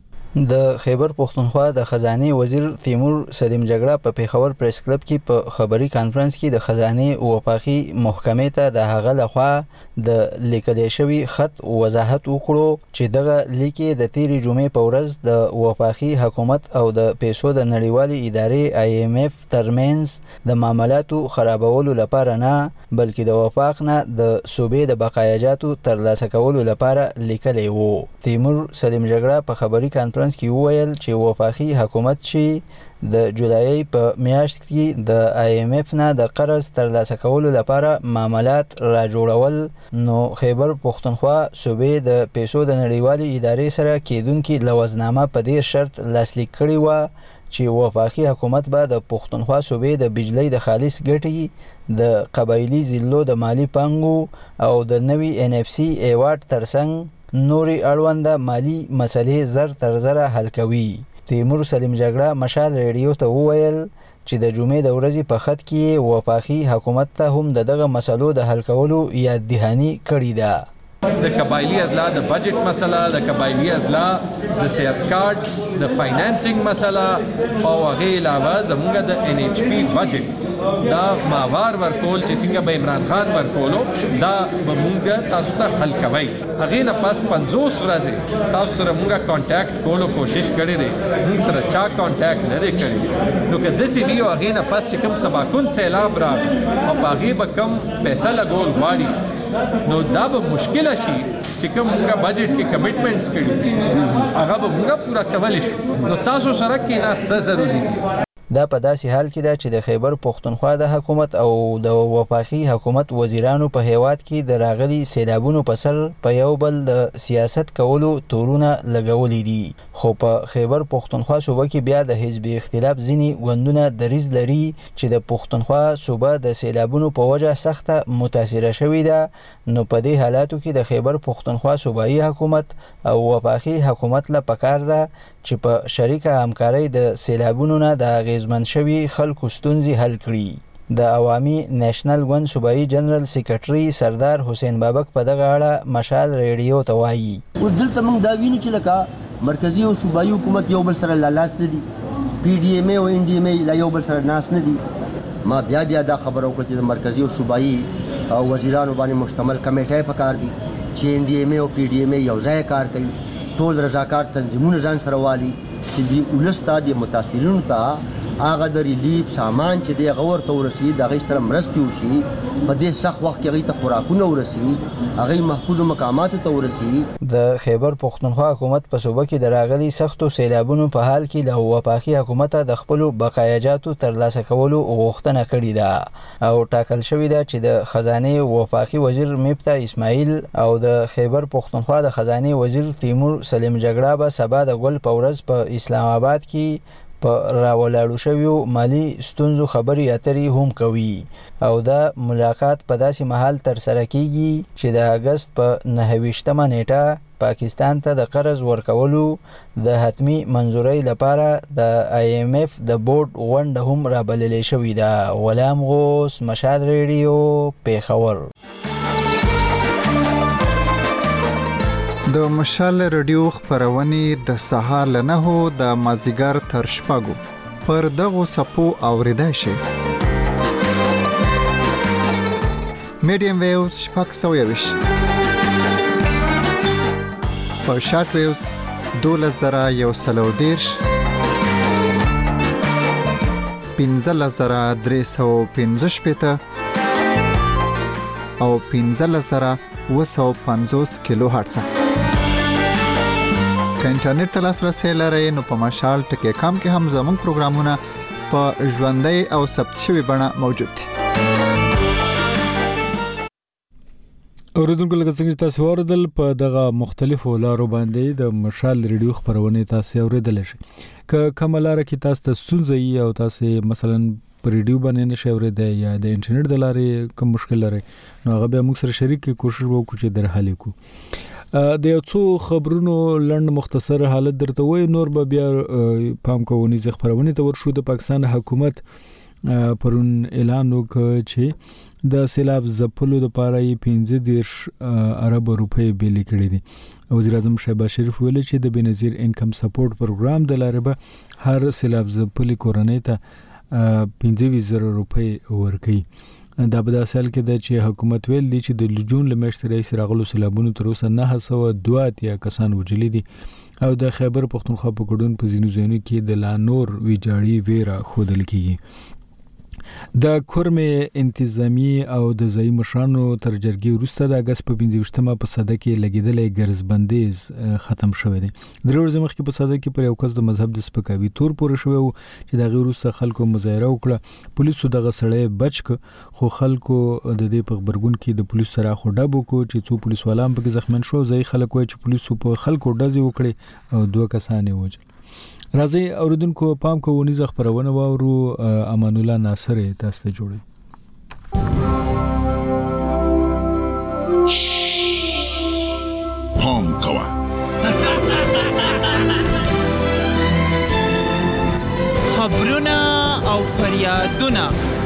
د خیبر پختونخوا د خزانه وزیر تیمور سلیم جګړه په پیښور پریس کلب کې په خبري کانفرنس کې د خزانه وفاقي محکمې ته د هغه لخوا د لیکل شوی خط وضاحت وکړو چې دغه لیکي د تیری جمعې په ورځ د وفاقي حکومت او د پیسو د نړیوالي ادارې آی ایم ایف ترمنځ د معاملاتو خرابولو لپاره نه بلکې د وفاق نه د صوبې د بقایاجاتو ترلاسه کولو لپاره لیکل وو. تیمور سلیم جګړه په خبري کانفرنس کې وویل چې وفاقي حکومت چې د جولای په میاشت کې د آی ایم ایف نه د قرض ترلاسه کولو لپاره معاملات را جوړول، نو خیبر پختونخوا صوبې د پیسو د نړیوالي ادارې سره کېدونکي لوزنامه په دې شرط لاسلیک کړی و چې وفاقي حکومت به د پختونخوا صوبې د بجلی د خالص ګټې د قبایلی ضلعو د مالی پانګو او د نوي ان اف سی ایوارډ ترڅنګ نوري اړونده مالی مسلې زر تر زره حل کوي. تیمور سلیم جګړه مشال ریډیو ته وویل چې د جمعې د ورځې په خط کې وفاقي حکومت ته هم د دغه مسلو د حل کولو یاد دهاني کړې ده. د قبایلی اضلاع د بجټ مسله، د قبایلی اضلاع د صحت کارت، د فاینانسینګ مسله او هغه علاوه زموږ د ان ایچ پی بجټ دا ماوار ورکول چې څنګه به عمران خان ورکولو دا به موږ تاسو ته حل کوي. هغه نه پس پنځوس ورځې تاسو سره موږ کانټیکټ کولو کوشش کړی دی، موږ سره چا کانټیکټ نه دی کړی. نو که داسې وي او هغې نه پس چې کوم تباکن سیلاب راغی او په هغې به کم پیسه لګول غواړي نو دا به مشکله شي چې کوم موږ بجټ کې کمیټمنټس کړي هغه به موږ پوره کولی شو. نو تاسو سره کېناسته ضروري دي. دا په داسې حال کې ده چې د خیبر پختونخوا د حکومت او د وفاقي حکومت وزیرانو په هیواد کې د راغلي سیلابونو په سر په یو بل د سیاست کولو تورونه لګولي دي. خو په خیبر پختونخوا صوبه کې بیا د حزب اختلاف ځینې ګوندونه دریځ لري چې د پختونخوا صوبه د سیلابونو په وجه سخته متاثره شوې ده. نو په دې حالاتو کې د خیبر پختونخوا صوبایي حکومت او وفاقي حکومت له پکار ده چې په شریکه همکارۍ د سیلابونو نه د اغیزمن شوي خلکو ستونزې حل کړي. د عوامي نېشنل ګوند صوبایي جنرال سیکریټري سردار حسین بابک په دغه اړه مشال ریډیو ته وایي. اوس دلته موږ دا وینو چې لکه مرکزي او صوبایي حکومت یو بل سره لاس نه دي، پی ډي ایم ای او ان ډي ایم ای لا یو بل سره ناس نه دي. ما بیا بیا دا خبره وکړه چې د مرکزي او صوبایي او وزیرانو باندې مشتمل کمیټه پکار دي چې ان ډي ایم ای او پی ډي ایم ای یو ځای کار کوي، ټول رضاکار تنظیمونه ځان سره والي چې د ولستا د متاثرینو ته هغه د ریلیف سامان چې د غور ته ورسي د غي سره مرستي وشي، په دې سخت وخت کې غي ته خوراکونه ورسي، هغه محفوظ مقامات ته ورسي. د خیبر پختونخوا حکومت په صوبه کې د راغلي سختو سیلابونو په حال کې له وفاقي حکومت د خپل بقایاجاتو ترلاسه کولو غوښتنه کړې ده او ټاکل شوې ده چې د خزانه وفاقي وزیر مفتاح اسماعیل او د خیبر پختونخوا د خزانه وزیر تیمور سلیم جګړه به سبا د ګل په ورځ په اسلام آباد کې په راولاړو شویو مالی ستونزو خبري اترې هم کوي او دا ملاقات په داسې مهال تر سره کیږي چې د اگست په نهه ویشتمه نیټه پاکستان ته د قرض ورکولو د حتمی منظورۍ لپاره د آی ایم ایف د بورډ غونډه هم رابللې شوې ده. غلام غوث، مشال ریډیو، پیښور. د مشال ریډیو خبرونه د سهار له نهو د مازیګر تر شپږو پر دغو سپو اوریدای شي. میډیم ویوز شپږ سوه یویش، په شارټ ویوز دولس زره یو سل او دېرش، پنځلس زره درې سوه پنځه شپېته او پنځلس زره اوه سوه پنځوس کیلو هرټز. که انټرنیټ ته لاسرسی لرئ نو په مشال ټکی کام کې هم زموږ پروګرامونه په ژوندۍ او ثبت شوي بڼه موجود دي. اوریدونکو لکه څنګه تاسو اوریدل په دغه مختلفو لارو باندې د مشال ریډیو خبرونه تاسو اوریدل شي ک کومه لار کې تاسو ته ستونزې او تاسو مثلا په ریډیو باندې نشئ اوریدای یا د انټرنیټ د لارې کوم مشکل لري نو هغه به موږ سره شریک کوشش وکړو چې در حل کړو د یو څو خبرونو لړن مختصر حالت درته وای نور به بیا پام کوونی ځخ خبرونه ته ورشو د پاکستان حکومت پرون اعلان وکړ چې د سیلاب زپلو لپاره یې پنځه دېرش ارب روپۍ بیل کړي دي وزیر اعظم شهباز شریف ویل چې د بنظیر انکم سپورټ پروګرام د لارې به هر سیلاب زپلې کورنۍ ته پنځه زره روپۍ ورکړي دا په داسې حال کې ده چې حکومت ویل دی چې د جون له میاشتې راهیسې راغلو سیلابونو تر اوسه نهه سوه دوه اتیا کسان وژلي دي او د خیبر پښتونخوا په ګډون په ځینو ځایونو کې د لا نور ویجاړي ویره ښودل کېږي د کورمې انتظامی او د ځای مشرانو تر جرګې وروسته د اگست په پنځه ویشتمه په صده کې لګیدلې ګرځبندیز ختم شوی دی درې ورځې مخکې په صده کې پر یو کس د مذهب د سپکاوي تور پورې شوی و چې د هغې وروسته خلکو مظاهره وکړه پولیسو دغه سړی بچ کړ خو خلکو د دې په غبرګون کې د پولیسو سره خو ډب وکړو چې څو پولیس والان پکې زخمن شو ځای خلک وایي چې پولیسو په خلکو ډزې وکړې او دوه کسان یې وژل راځي اوریدونکو پام کوونی ځخ خبرونه واورو امان الله ناصر تاسو ته جوړي پام کوه خبرونه او فریادونه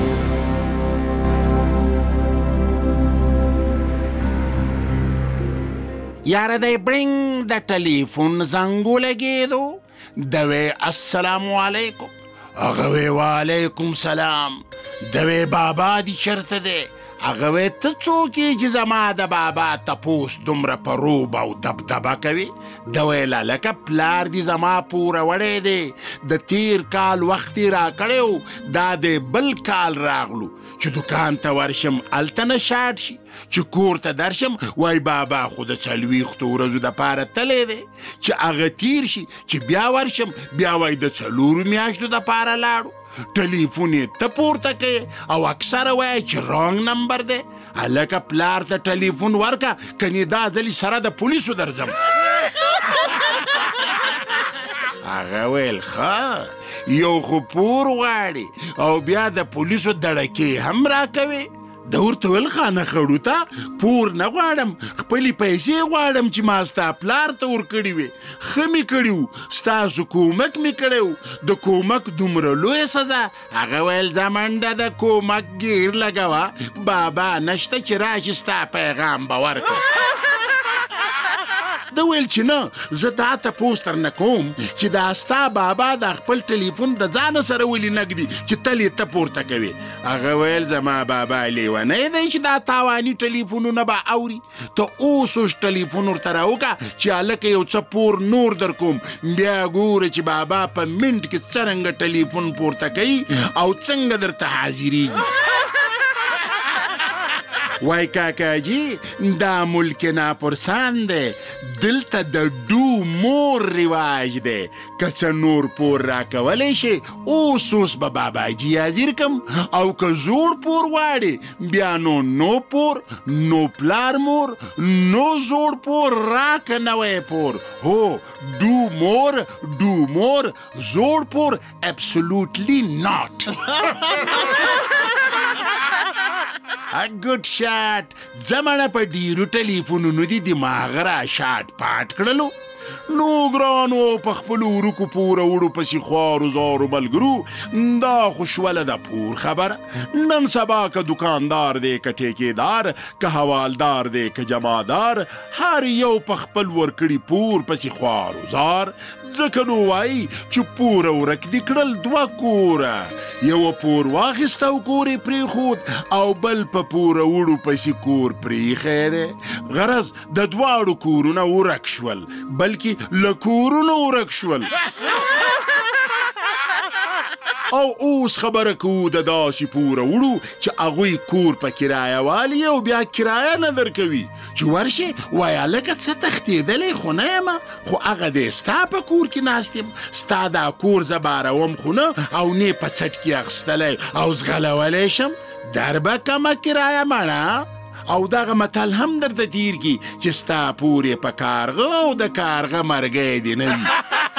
یاره دی برنگ د ټلیفون زنګو لګېدو دوی السلام علیکم اغوی وعلیکم سلام دوی بابا دی چرته دی اغوی ته څوکې چې زما د بابا تپوس دومره په روب او دبدبه کوي دوی لکه پلار دی زما پوره وړی دی د تیر کال وختي را کړی دا د بل کال راغلو چې دکان ته ورشم هلته نه شاټ شي چې کور ته درشم وای بابا خو د څلوېښتو ورځو دپاره تلی دی چې هغه تیر شي چې بیا ورشم بیا وای د څلورو میاشتو دپاره لاړو ټلیفون یې ته پورته کوې او اکثره وایه چې رانګ نمبر دی هلکه پلار ته ټلیفون ورکه کنې دا ځلې سره د پولیسو درځم هغه ویل ښه یو خو پور غواړي او بیا د پولیسو دړکې هم راکوي د ورته ویل خانه خړو ته پور نه غواړم خپلې پیسې غواړم چې ما ستا پلار ته ورکړي وې ښه مې کړي وو ستاسو کومک مې کړی و د کومک دومره لویه سزا هغه ویل زمنډه د کومک ګیر لګوه بابا نشته چې راشي ستا پیغام به ورکړه ده ویل چې نه زه تا تپوس ترنه کوم چې دا ستا بابا د خپل ټلیفون د ځانه سره ولې نږدي چې تل یې ته پورته کوې هغه ویل زما بابا لیونی دی چې دا تاواني ټلیفونونه به اوري ته اوس اوس ټلیفون ورته راوکړه چې هلکه یو څه پور نور در کوم بیا ګوره چې بابا په منټ کې څرنګه ټلیفون پورته کوي او څنګه درته حاضریږي وای کاکاجی دا ملک ناپرسان دی دلته د ډو مور رواج دی که څه نور پور راکولی شي اوس اوس به باباجي حاضر کم او که زوړ پور غواړي بیا نو نو پور نو پلار مور نو زوړ پور راکه نوی پور هو ډو مور ډو مور زوړ پور absolutely not A good shot زمانه په ډیرو ټلیفونونو دي دماغ را شاټ پاټ کړلو نو ګرانو په خپلو ورکو پوره وړو پسې خوارو زارو ملګرو دا خوشوله ده پور خبره نن سبا که دکاندار دی که ټیکېدار که حوالدار دی که جمادار هر یو په خپل ورکړي پور پسې خوارو زار ځکه نو وایي چې پوره ورک دي کړل دوه کوره یو پور واخیسته او کور یې پرېښود او بل په پوره وړو پسې کور پرېښی دی غرض د دواړو کورونه ورک شول بلکې له کورونو ورک شول او اوس خبره کوو د داسې پوره وړو چې هغوی کور په کرایه والي او بیا کرایه نه درکوي چې ورشي وایه هلکه څه تښتېدلی خو نه یم خو هغه دی ستا په کور کې ناست یم ستا دا کور زه باروم خو نه او نه په څټ کې اخیستلی او زغلولی شم در به کمه کرایه مړه او دغه متل هم درته تیر کی چې ستا پورې په کارغه او د کارغه مرګی دی نه وي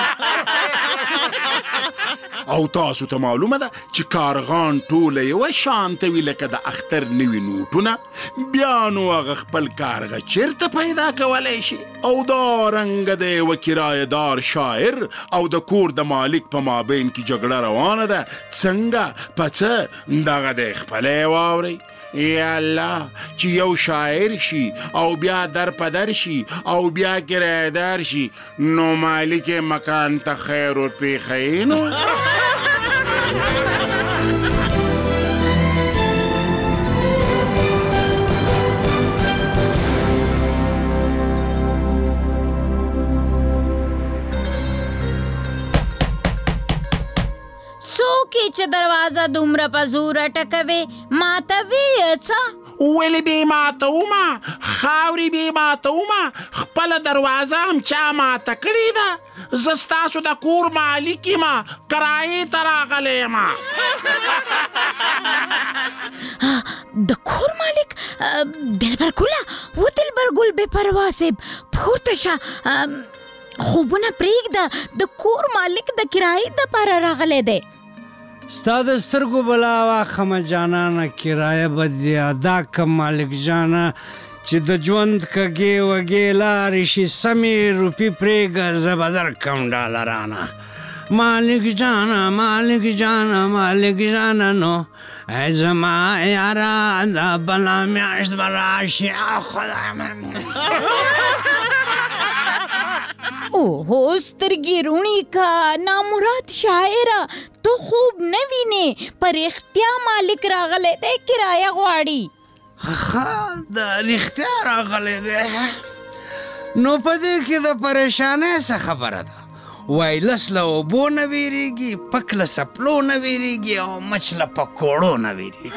او تاسو ته معلومه ده چې کارغان ټوله یوه شانته وي لکه د اختر نوي نوټونه بیا نو هغه خپل کارغه چیرته پیدا کولی شي او دا رنګه د یوه کرایهدار شاعر او د کور د مالک په مابین کې جګړه روانه ده څنګه په څه دغه دی خپلی واورئ یا الله چې یو شاعر شي او بیا در په در شي او بیا کرایهدار شي نو مالک مکان ته خیر ورپېښوي نو څوک چې دروازه دومره په زوره ټکوي ماته ویې څه ولې بې ماته ومه خاورې بې ماته ومه خپله دروازه هم چا ماته کړې ده زه ستاسو د کور مالک یم کرایې ته راغلی یم د کور مالک دلبرګله و دلبرګل بې پروا صاحب پورته شه خوبونه پرېږده د کور مالک د کرایې دپاره راغلی دی ستا د سترګو بلا واخمه جانانه کرایه به دې ادا کړم مالک جانه چې د ژوند کږې وږې لارې شي سمې روپۍ پرېږه زه به درکړم ډالرانه مالک جانه مالک جانه مالک جانه نو ای زما یاره دا بله میاشت به راشي خدای اوهو سترګې روڼې که نامراد شاعره تو خوب نه وینې په رښتیا مالک راغلی دی کرایه غواړي ښه د رښتیا راغلی دی نو په دې کې د پریشانۍ څه خبره ده وایلس له اوبو نه ویریږي پک له څپلو نه ویریږي او مچ له پکوړو نه ویریږي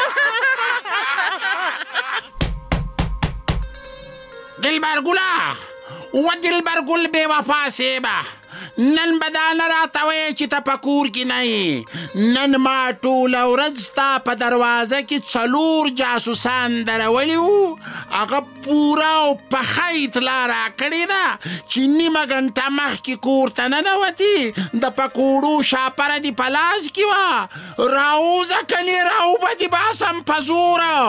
دلبرګله و دلبرګل بې وفا صیبه نن به دا نه راته وایې چې ته په کور کې نه یې نن ما ټوله ورځ ستا په دروازه کې څلور جاسوسان درولي وو هغه پوره او پخه اطلاع راکړې ده چې نیمه ګنټه مخکې کور ته ننوتې د پکوړو شاپره دې په لاس کې وه راوځه کنې راوبه دې باسم په زوره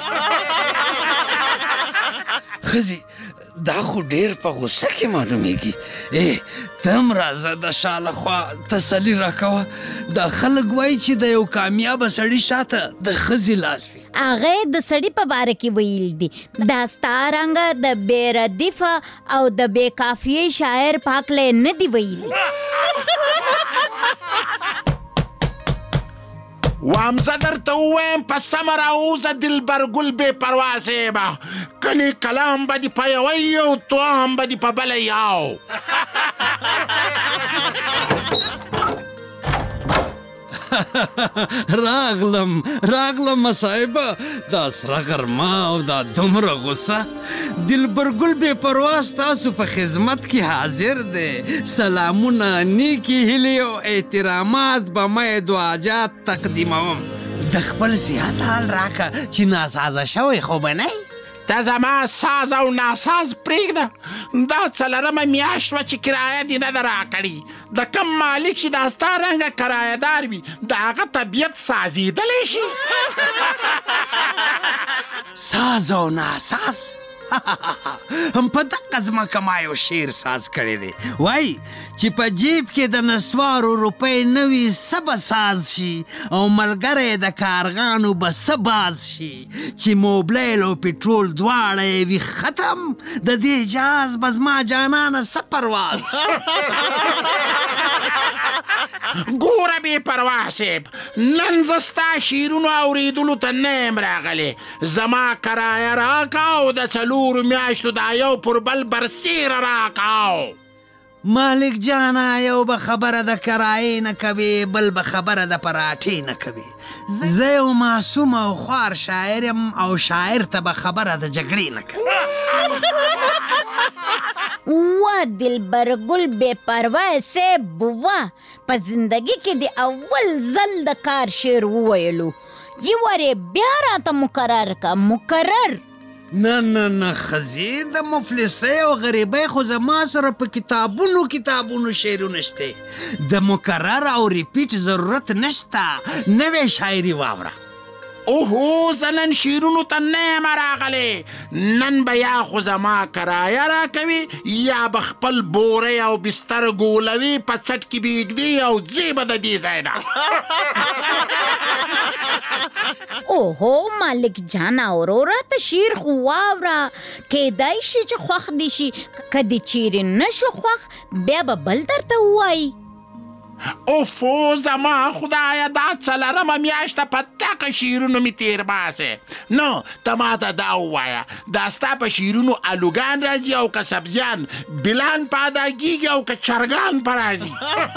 ښځې دا خو ډېر په غوسه کې معلومیږي ای ته هم راځه د شا له خوا تسلي راکوه دا خلک وایي چې د یو کامیابه سړي شاته د ښځې لاس وي هغه د سړي په باره کې ویل دي دا ستا رنګه د بې ردیفه او د بې قافیې شاعر په هکله نه دي ویلي وامزه درته ووایم په سمه راوځه دلبرګل بې پروا صیبه کنې کلام به دې په یوه یو تو هم به دې په بله یاو راغلم راغلم صاحبه دا سره غرمه او دا دومره غوسه دلبرګل بې پروا ستاسو په خدمت کې حاضر دی سلامونه نیکې هیلې او احترامات به مې دعاجات تقدیموم د خپل صحت حال راکه چې ناسازه شوی خو به نه ته زما ساز او ناساز پرېږده دا څلرمه میاشت وه چې کرایه دې نه ده راکړې د کم مالک چې دا ستا رنګه کرایهدار وي د هغه طبیعت سازېدلی شي ساز او ناساز په دغه ځمکه ما یو شعر ساز کړی دی وایي چې په جیب کې د نسوارو روپۍ نه وي څه به ساز شي او ملګری د کارغانو به څه باز شي چې موبلیل او پټرول دواړه یې وي ختم د دې جهاز به زما جانانه څه پرواز ګوره بې پروا صاحب نن زه ستا شعرونو اورېدلو ته نه یم راغلی زما کرایه راکه او د څلورو میاشتو دا یو پر بل برسیره راکه مالک جانا یو به خبره د کرایې نه کوي بل به خبره د پراټې نه کوي زه یو معصوم او خوار شاعر یم او شاعر ته به خبره د جګړې نه کوي وا دلبرګل بې پروا صاحب وا په زندګي کې د اول ځل د کار شعر وویلو یو وارې بیا راته مقرر کا مقرر. نه نه نه ښځې د مفلسۍ او غریبۍ خو زما سره په کتابونو کتابونو شعرونه شته. د مکرر او ریپیټ ضرورت نشته. نوې شاعري واوره. اوهو زه نن شعرونو ته نه یم راغلی. نن به یا خو زما کرایه راکوي یا به خپل بورې او بستر ګولوي په څټ کې به یږدي او ځې به د دې ځای نه. اوهو مالک جانا اوروره ته شعر خو واوره. کیدای شي چې خوښ دې شي، که دې چیرې نه شو خوښ بیا به بل درته ووایي. اوفو زما خدایه دا څلرمه میاشته په دغه شعرونو مې تېر باسې. نو ته ماته دا ووایه دا ستا په شعرونو الوګان راځي او که سبزیان بلان په ادا کېږي او که چرګان په راځي؟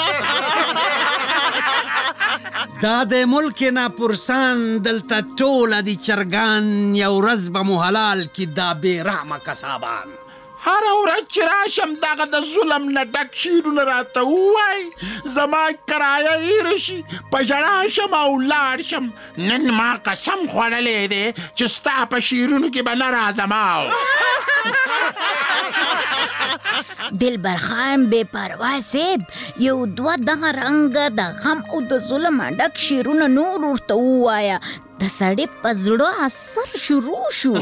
دا د ملک ناپرسان دلته ټوله دي چرګان. یو ورځ به مو حلال کي دا بېرحمه قصابان. هر ورځ چې راشم دغه د ظلم نه ډک شعرونه راته ووایي، زما کرایه هېره شي، په ژړا شم او لاړ شم. نن ما قسم خوړلی دی چې ستا په شعرونو کې به نه راځم. دلبر خان بے پروا صاحب یو دوه دغه رنګه د غم او د ظلم ډک شعرونه نور ورته ووایه. د سړي په زړه اثر شروع شو.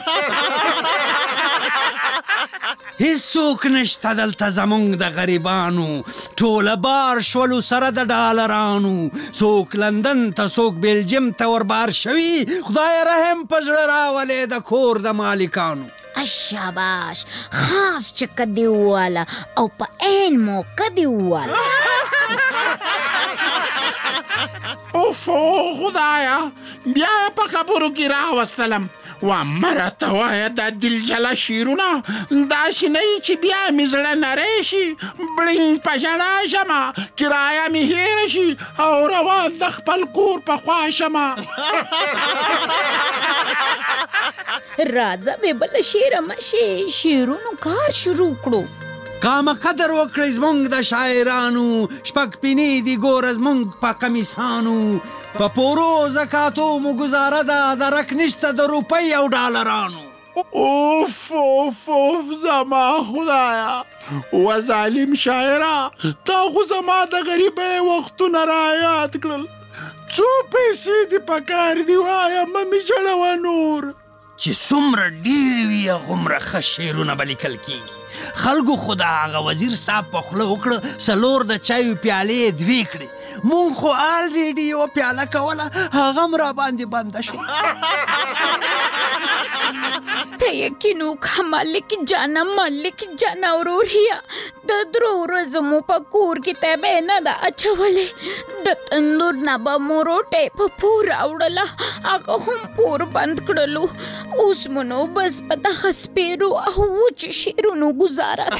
هیڅوک نشته دلته زمونږ د غریبانو. ټوله بار شولو سره د ډالرانو. څوک لندن ته څوک بیلجیم ته وربار شوي. خدای رحم په زړه راولې د کور د مالکانو. شاباش خاص چکه دی والا او په عین موقع دی والا. اوفو خدایا بیا په خبرو کې راوستلم. و مرته وایه دا دلجله شعرونه داسې نه وي چې بیا مې زړه نری شي، بړینګ په ژړا شمه، کرایه مې هېره شي او روان د خپل کور په خوا شمه. راځه بې بله شعره مشې شعرونو کار شروع کړو. کامه قدر وکړئ زمونږ د شاعرانو. شپږ پینې دي ګوره زمونږ په کمیسانو. په پورو زکاتو مو ګزاره ده درک نشته د روپۍ او ډالرانو. اوف اوف اوف زما خدایا و ظالم شاعره تا خو زما د غریبۍ وختونه رایاد کړل. څو پیسې دې په کار دي وایه مه مې جوړوه نور. چې څومره ډېرې وي هغومره ښه شعرونه به لیکل کېږي. خلکو خو د هغه وزیر صاحب په خوله وکړه څلور د چایو پیالې دوې کړې. مونږ خو الریډي یوه پیاله کوله هغه هم راباندې بنده شوه. ته یقین وکړه مالک جانا مالک جانا وروریا د درو ورځو مو په کور کې تبې نه ده اچولې. د تندور نه به مو روټۍ په پور راوړله هغه هم پور بند کړلو. اوس مو نو بس په دغه سپېرو او وچو شعرونو ګزاره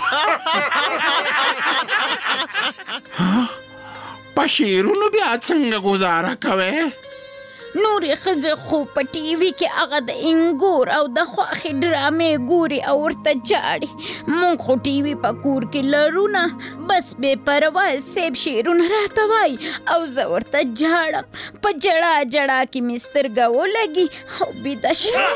په شعرونو بیا څنګه ګزاره کوې؟ نورې ښځې خو په ټي وي کې هغه د انګور او د خوښې ډرامې ګوري او ورته جاړي. مونږ خو ټي وي په کور کې لرو نه. بس بې پروا صاحب شعرونه راته وایي او زه ورته جاړم. په جړا جړا کې مې سترګه ولګي او بیده شم.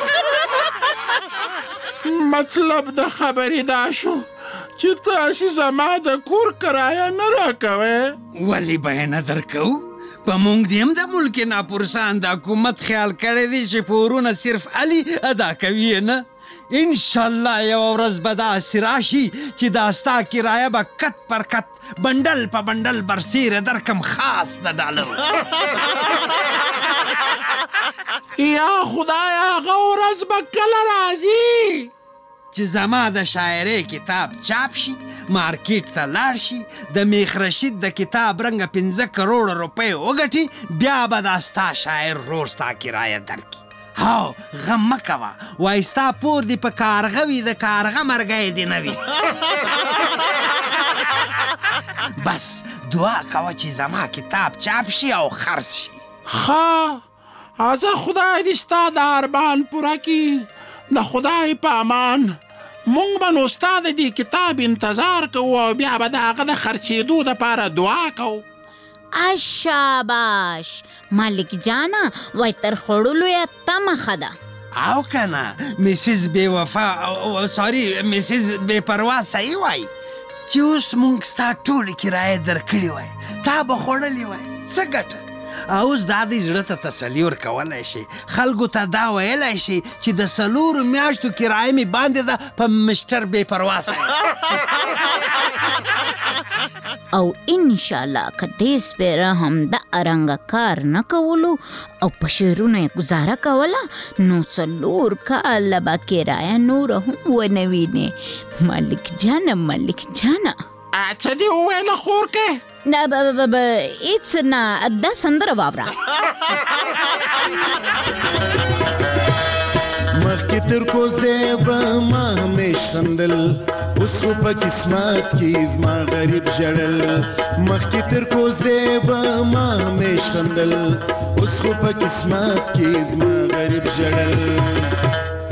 مطلب د خبرې دا شو چې تاسې زما د کور کرایه نه راکوئ. ولې به یې نه درکوو؟ په مونږ دې هم د ملک ناپرسان د حکومت خیال کړی دی چې پورونه صرف علي ادا کوي نه. انشاءالله یوه ورځ به داسې راشي چې دا ستا کرایه به کت پر کت بنډل په بنډل برسیره درکم خاص د ډالرو. یا خدایا هغه ورځ به کله راځي چې زما د شاعرۍ کتاب چاپ شي، مارکیټ ته لاړ شي، د میخ رشید د کتاب رنګه پنځه کروړه روپۍ وګټي، بیا به دا ستا شاعر رور ستا کرایه درکړي. هاو غم مه کوه، وایي ستا پور دې په کارغه وي د کارغه مرګی دې نه وي. بس دعا کوه چې زما کتاب چاپ شي او خرڅ شي. ښه ازه خدای دې ستا د ارمان پوره کړي. د خدای په امان مونږ به نو ستا د دې کتاب انتظار کوو او بیا به د هغه د خرڅېدو دپاره دعا کوو. اشاباش مالک جانا وای تر خوړلو یې تمه ښه ده او کنه میسز بې وفا سوري میسز بې پروا صحیح وای چې اوس مونږ ستا ټولې کرایه درکړې وای تا به خوړلې وای څه ګټه اوس دا دې زړه ته تسلي ورکولی شي خلکو ته دا ویلی شي چې د څلورو میاشتو کرایه مې باندې ده په مشټر بې پروا او انشاءالله که دې سپېره همدارنګه کار نه کولو او په شعرونو یې ګزاره کوله نو څلور کاله به کرایه نوره هم ونه وینې ملک جانه ملک جانه څه دې وویله خورکې نه هېڅ نه دا سندره واوره مخکې تر کوز دی به ما همیش خندل اوس خو په قسمت کې زما غریب ژړل مخکې تر کوز دی به ما همیش خندل اوس خو په قسمت کې زما غریب ژړل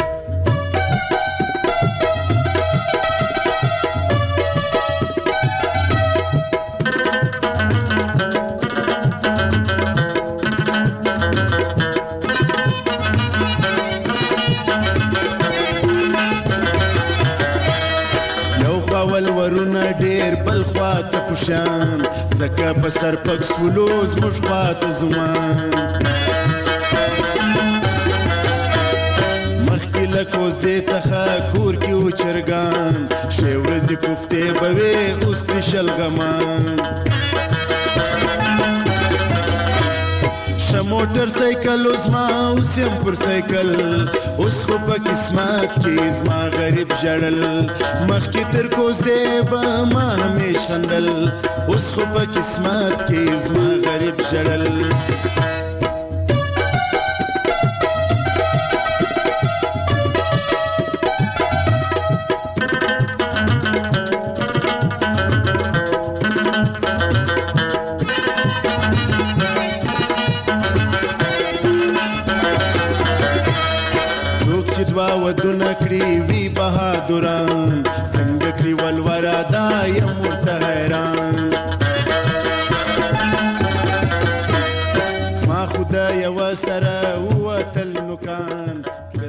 ډېر بل خواته خوشان ځکه په سر پک سولو زموږ خواته زمان مخکې له کوزدې څخه کور کې و چرګان شی ورځې کوفتې به وې اوس دې شلغمان شه موټر سایکل اوس ما اوس یم پر سایکل اوس خو په قسمت کې زما غریب ژړل مخکې تر کوزدې به ما همیش خندل اوس خو په قسمت کې زما غریب ژړل ودونه کړي وی بهادران څنګه کړي ولورا دا یم ورته حیران زما خدای یوه سره ووتل نوکان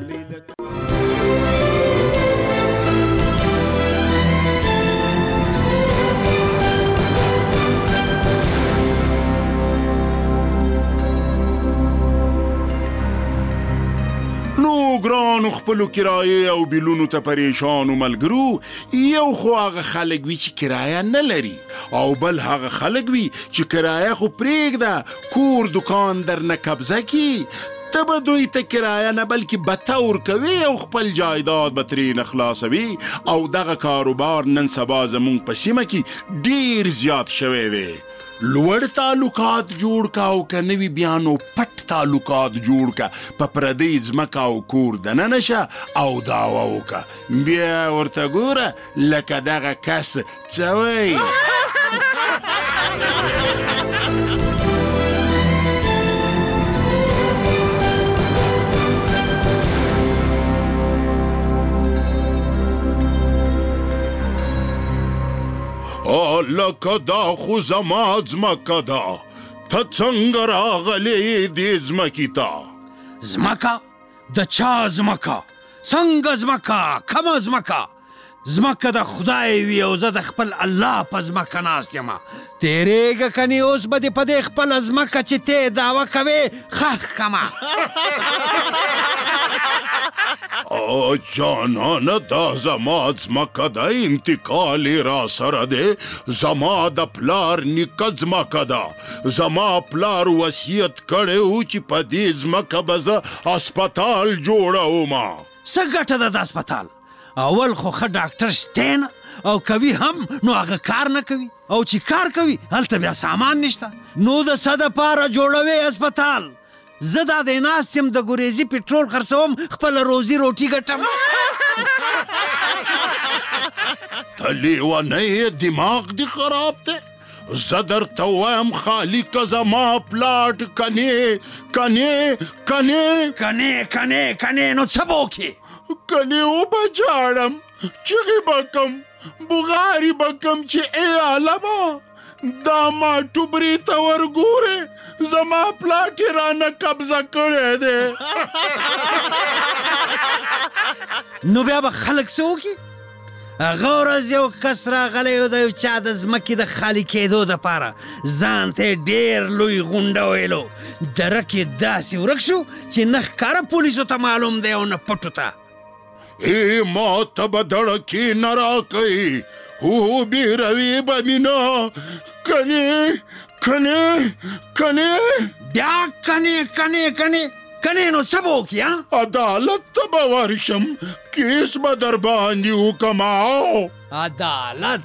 ګرانو خپلو کرایې او بیلونو ته پریشانو ملګرو یو خو هغه خلک وي چې کرایه نه لري او بل هغه خلک وي چې کرایه خو پرېږده کور دکان درنه قبضه کړي ته به دوی ته کرایه نه بلکې بته ورکوي او خپل جایداد به ترېنه خلاصوي او دغه کاروبار نن سبا زموږ په سیمه کې ډېر زیات شوی دی لوړ تعلقات جوړ کا او که نوي بیا نو پټ تعلقات جوړ کا په پردۍ ځمکه او کور دننه شه او دعوه وکړه بیا ورته ګوره لکه دغه کس څه وایي لکه دا خو زما ځمکه ده ته څنګه راغلی دې ځمکې ته ځمکه د چا ځمکه څنګه ځمکه کومه ځمکه ځمکه د خدای وي او زه د خپل الله په ځمکه ناست یم تېرېږه کنې اوس به دې په دې خپله ځمکه چې ته دعوه کوې خښ کمه جانانه دا زما ځمکه ده انتقال یې را سره دی زما د پلار نیکه ځمکه ده زما پلار وصیت کړی و چې په دې ځمکه به زه هسپتال جوړومه څه ګټه ده د هسپتال اول خو ښه ډاکټر شتی نه او کوي هم نو هغه کار نه کوي او چې کار کوي هلته بیا سامان نشته نو د څه دپاره جوړوې هسپتال زه دا دی ناست یم د ګریزي پټرول خرڅوم خپله روزي روټي ګټم ته لیونی یې دماغ دې خراب دی زه درته وایم خالقه زما پلاټ کنې کنې کنې کنې کنې کنې نو څه به وکړې کنې وبه جاړم چغې به کم بغارې به کم چې ای عالمه دا ما ټوبري ته ورګوره زما پلاټ یې رانه قبضه کړی دی. نو بیا به خلک څه وکړي؟ هغه ورځ یو کس راغلی و د یو چا د ځمکې د خالي کېدو دپاره ځان ته یې ډېر لوی غونډه ویلو. دره کې داسې ورک شو چې نه ښکاره پولیسو ته معلوم دی او نه پټو ته. ای ما ته به دړکې نه راکوي، هو بیروي به مینه کنې کنې کنې بیا کنې کنې کنې کنې نو څه به وکړي؟ عدالت ته به ورشم، کیس به در باندې وکماو. عدالت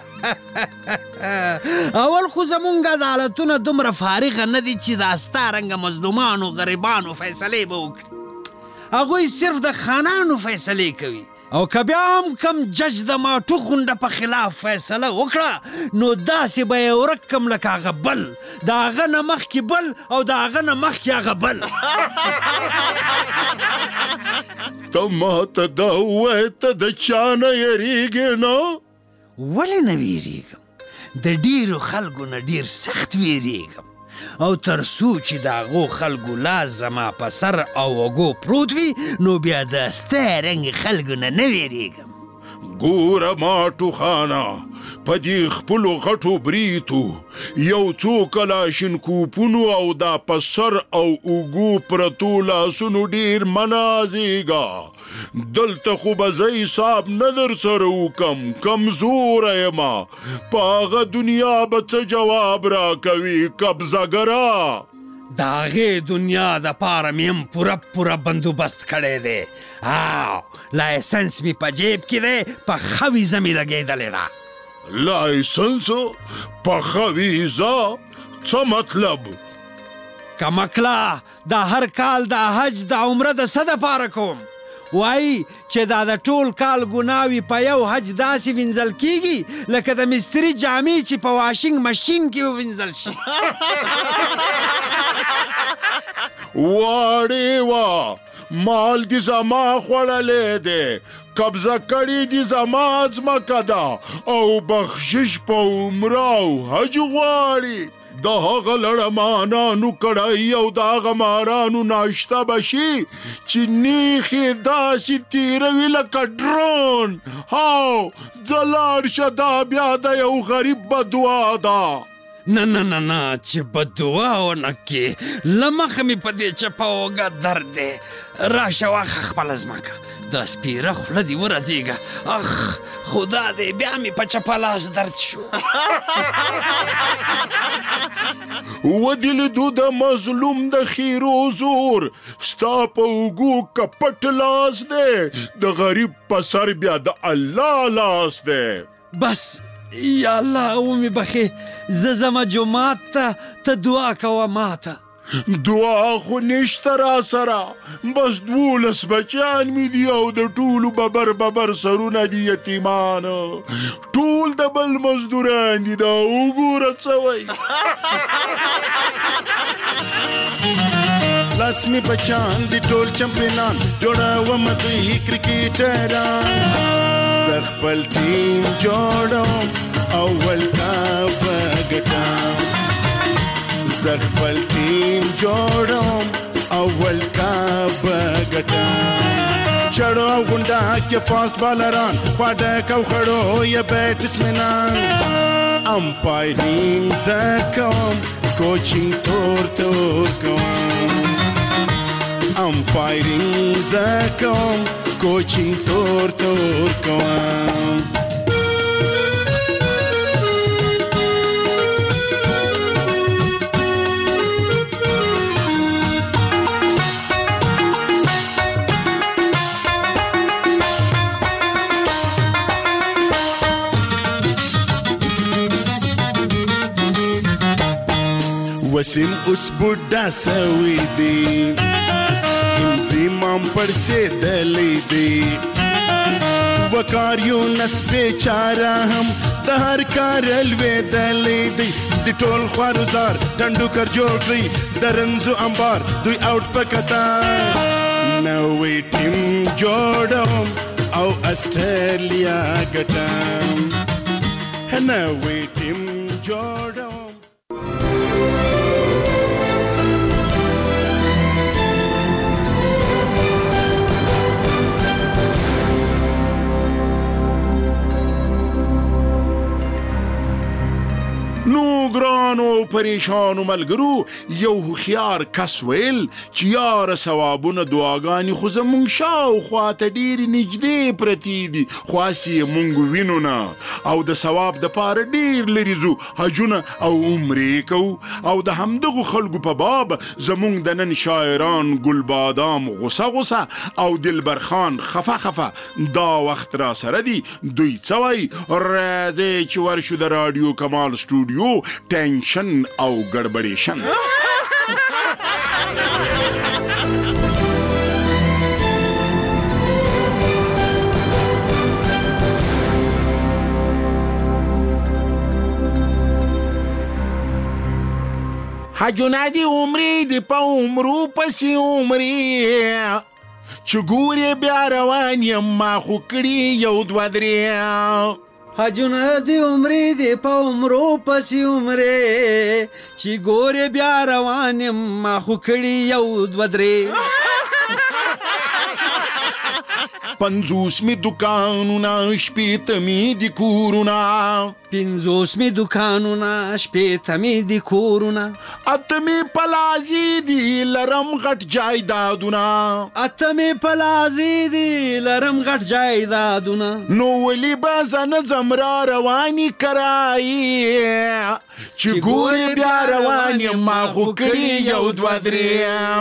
اول خو زمونږ عدالتونه دومره فارغه نه دي چې دا ستا رنګه مظلومانو غریبانو فیصلې به وکړي. هغوی صرف د خانانو فیصلې کوي، او که بیا هم کم جج د ماټو غونډه په خلاف فیصله وکړه نو داسې به یې ورک کړم لکه هغه بل، د هغه نه مخکې بل او د هغه نه مخکې هغه بل. ته ما ته دا ووایه ته د چا نه یېرېږې نه؟ ولې نه ویرېږم؟ د ډېرو خلکو نه ډېر سخت ویرېږم، او تر څو چې د هغو خلکو لاس زما په سر او وږو پروت وي نو بیا د ستا رنګ خلکو نه نه ویرېږم. ګوره ماټو خانه، په دې خپلو غټو بریتو یو څو کلاشینکوپونو او دا په سر او اوږو پرتو لاسونو ډېر مه نازېږه. دلته خو به زه حساب نه در سره وکم، کمزوره یمه، په هغه دنیا به څه جواب راکوي قبضهګره؟ د هغې دنیا دپاره مې هم پوره پوره بندوبست کړی دی، او لایسنس مې په جیب کې دی، په ښه ویزه مې لګېدلې ده. لایسنس په ښه ویزه څه مطلب؟ کمکله دا هر کال د حج د عمره د څه دپاره کوم؟ وایي چې دا د ټول کال ګناوي په یو حج داسې وینځل کیږي لکه د مستري جامې چې په واشنګ ماشین کې ووینځل شي. واړې وه، مال دې زما خوړلی دی، قبضه کړې دې زما ځمکه ده، او بخشش په عمره او حج غواړي. د هغه لړمانانو کړی او د هغه مارانو ناشته به شي چې نیخې داسې تیروي لکه ډرون. هاو ځه لاړ شه، دا بیا د یو غریب بدوا ده. نه نه نه نه چې بدوا ونه کړې، له مخه مې په دې چپه اوږه درد دی. راشه واخه خپله ځمکه، د سپیره خوله دې ورځېږه. اخ خدا دې بیا مې په چپه لاس درد شو. ودې لیدو د مظلوم د خیرو زور، ستا په اوږو کپټ لاس دی، د غریب په سر بیا د الله لاس دی. بس یا الله ومې بخې، زه ځمه جومات ته، ته دعا کوه ماته. دعا خو نشته را سره، بس دولس بچیان مې دي او د ټولو ببر ببر سرونه دي یتیمان، ټول د بل مزدوران دي. دا وګوره څه وایي. لاس مې بچان دي ټول چمپینان، جوړوم دوی کرکټران. زه خپل ټیم جوړوم اول کاپ ګټم، زه خپل ټیم جوړوم اول کاپ ګټم. شړو او غونډه کې فاست بالران، خواډک او خړو یې بیټسمنان. امپایرینګ زه کوم، کوچینګ تور تور کوم. امپایرینګ زه کوم، کوچینګ تور تور کوم. وسیم اوس بوډا سوي دي، انزیمام پړسېدلی دی. وکاریونس بیچاره هم د هر کار لوېدلی دی. د ټول خوارزار ډنډوکر جوړ کړئ، د رنځو امبار دوی آوټ په قطار. نوی ټیم جوړوم او اسټرالیا ګټم، نوی ټیم جوړم. نو ګرانو پریشانو ملګرو یو هوښیار کس ویل چې یاره ثوابونه دعاګانې خو زمونږ شاوخوا ته ډېرې نږدې پرتې دي خو هسې یې مونږ وینو نه او د ثواب دپاره ډېر لرې ځو حجونه او عمرې کوو او د همدغو خلکو په باب زمونږ د نن شاعران ګلبادام غوسه غوسه او دلبر خان خفه خفه دا وخت را سره دي دوی څه وایي راځئ چې ورشو د راډیو کمال سټوډیو ټینشن او ګډبډیشن. حجونه دی عمرې دی په عمرو پسې عمرې چې ګورې بیا روان یم ما خو کړي یو دوه درې. حجونه دی عمرې دی په عمرو پسې عمرې چې ګورې بیا روان یم ما خو کړي یو دوه درې. پنځوس می دکانونه شپېته می د کورونه پنځوس می دکانونه شپېته می د کورونه اته می پلازي دي لرم غټ جایدادونه اته می پلازي دي لرم غټ جایدادونه نو ولې به زه نه ځم را رواني کرایي چې ګورې بیا روان یم ما خو کړي یو دوه درې.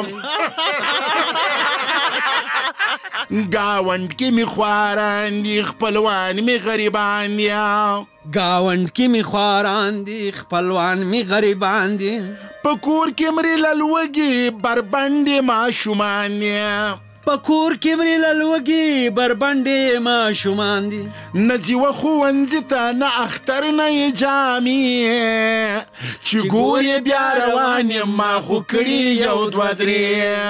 گاوند کی می خواران دی خپلوان می غریبان دی گاوند کی می خواران دی خپلوان می غریبان دی پکور کی مری للوگی بربندی ما شومان دی پکور کی مری للوگی بربندی ما شومان دی نجی و خوانزی تا نا اختر نا جامی چی گوری بیا روانی ما خو کری یو دو دری.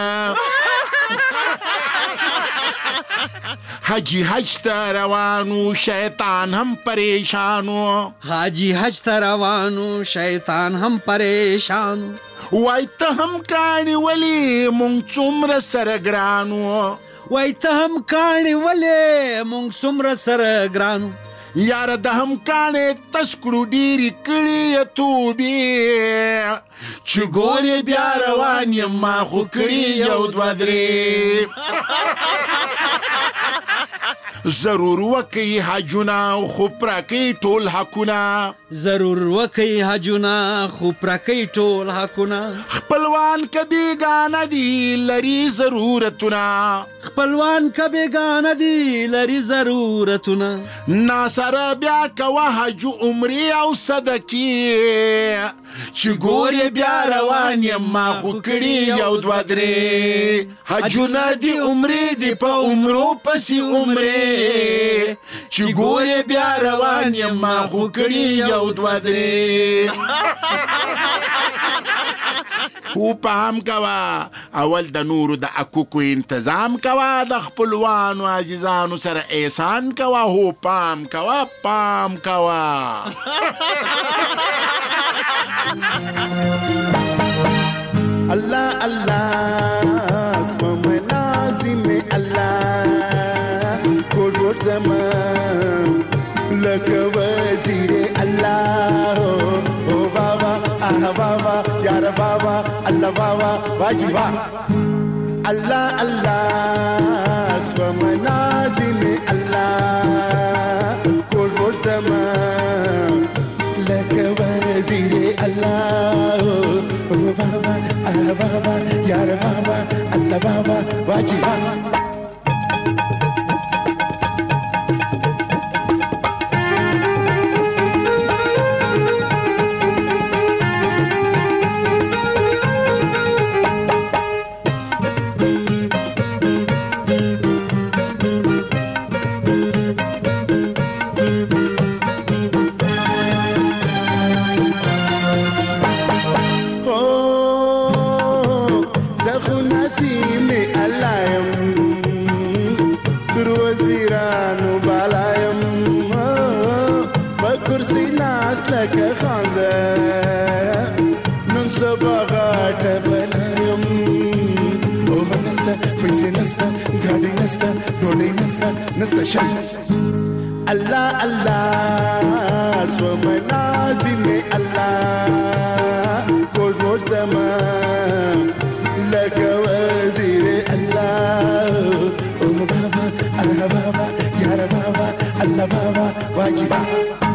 حاجی حج ته روانو شیطان هم پریشانو حاجی حج ته روانو شیطان هم پریشانو وای ته هم کاڼي ولې مونږ څومره سره ګرانو وای ته هم کاڼي ولې مونږ څومره سره ګرانو یاره د هم کاڼې تسکړو ډېرې کړي توبې چې ګورې بیا روان یم ما خو کړي یو دوه درې. ضرور وکي حجونه خو پرکي ټول حقونه ضرور وکي حجونه خو پرکي ټول حقونه خپلوان که بیګانه دي لري ضرورتونه خپلوان که بیګانه دي لري ضرورتونه ناسره بیا کوه حج عمرې او صدقې چې ګورې بیا روان یم ما خو کړي یو دوه درې. حجونه دي عمرې دي په عمرو پسې عمرې چې ګورې بیا روان یم ما خو کړي یو دوه درې. خو پام کوه اول د نورو د اکوکو انتظام کوه د خپلوانو عزیزانو سره احسان کوه هو پام کوه پام کوه. الله الله اسم نازم الله کوټ زمان لک وزیر الله او بابا اه بابا یار بابا الله بابا واجی وا الله الله اسم نازم الله کوټ زمان لك وزير الله بابا آه بابا يا بابا الله بابا واجبا نستا ډوډۍ نستا نستا شل الله الله سوم نازم الله کوز ورځ زما لکه وزیر الله ام بابا الله بابا یا بابا الله بابا واجبہ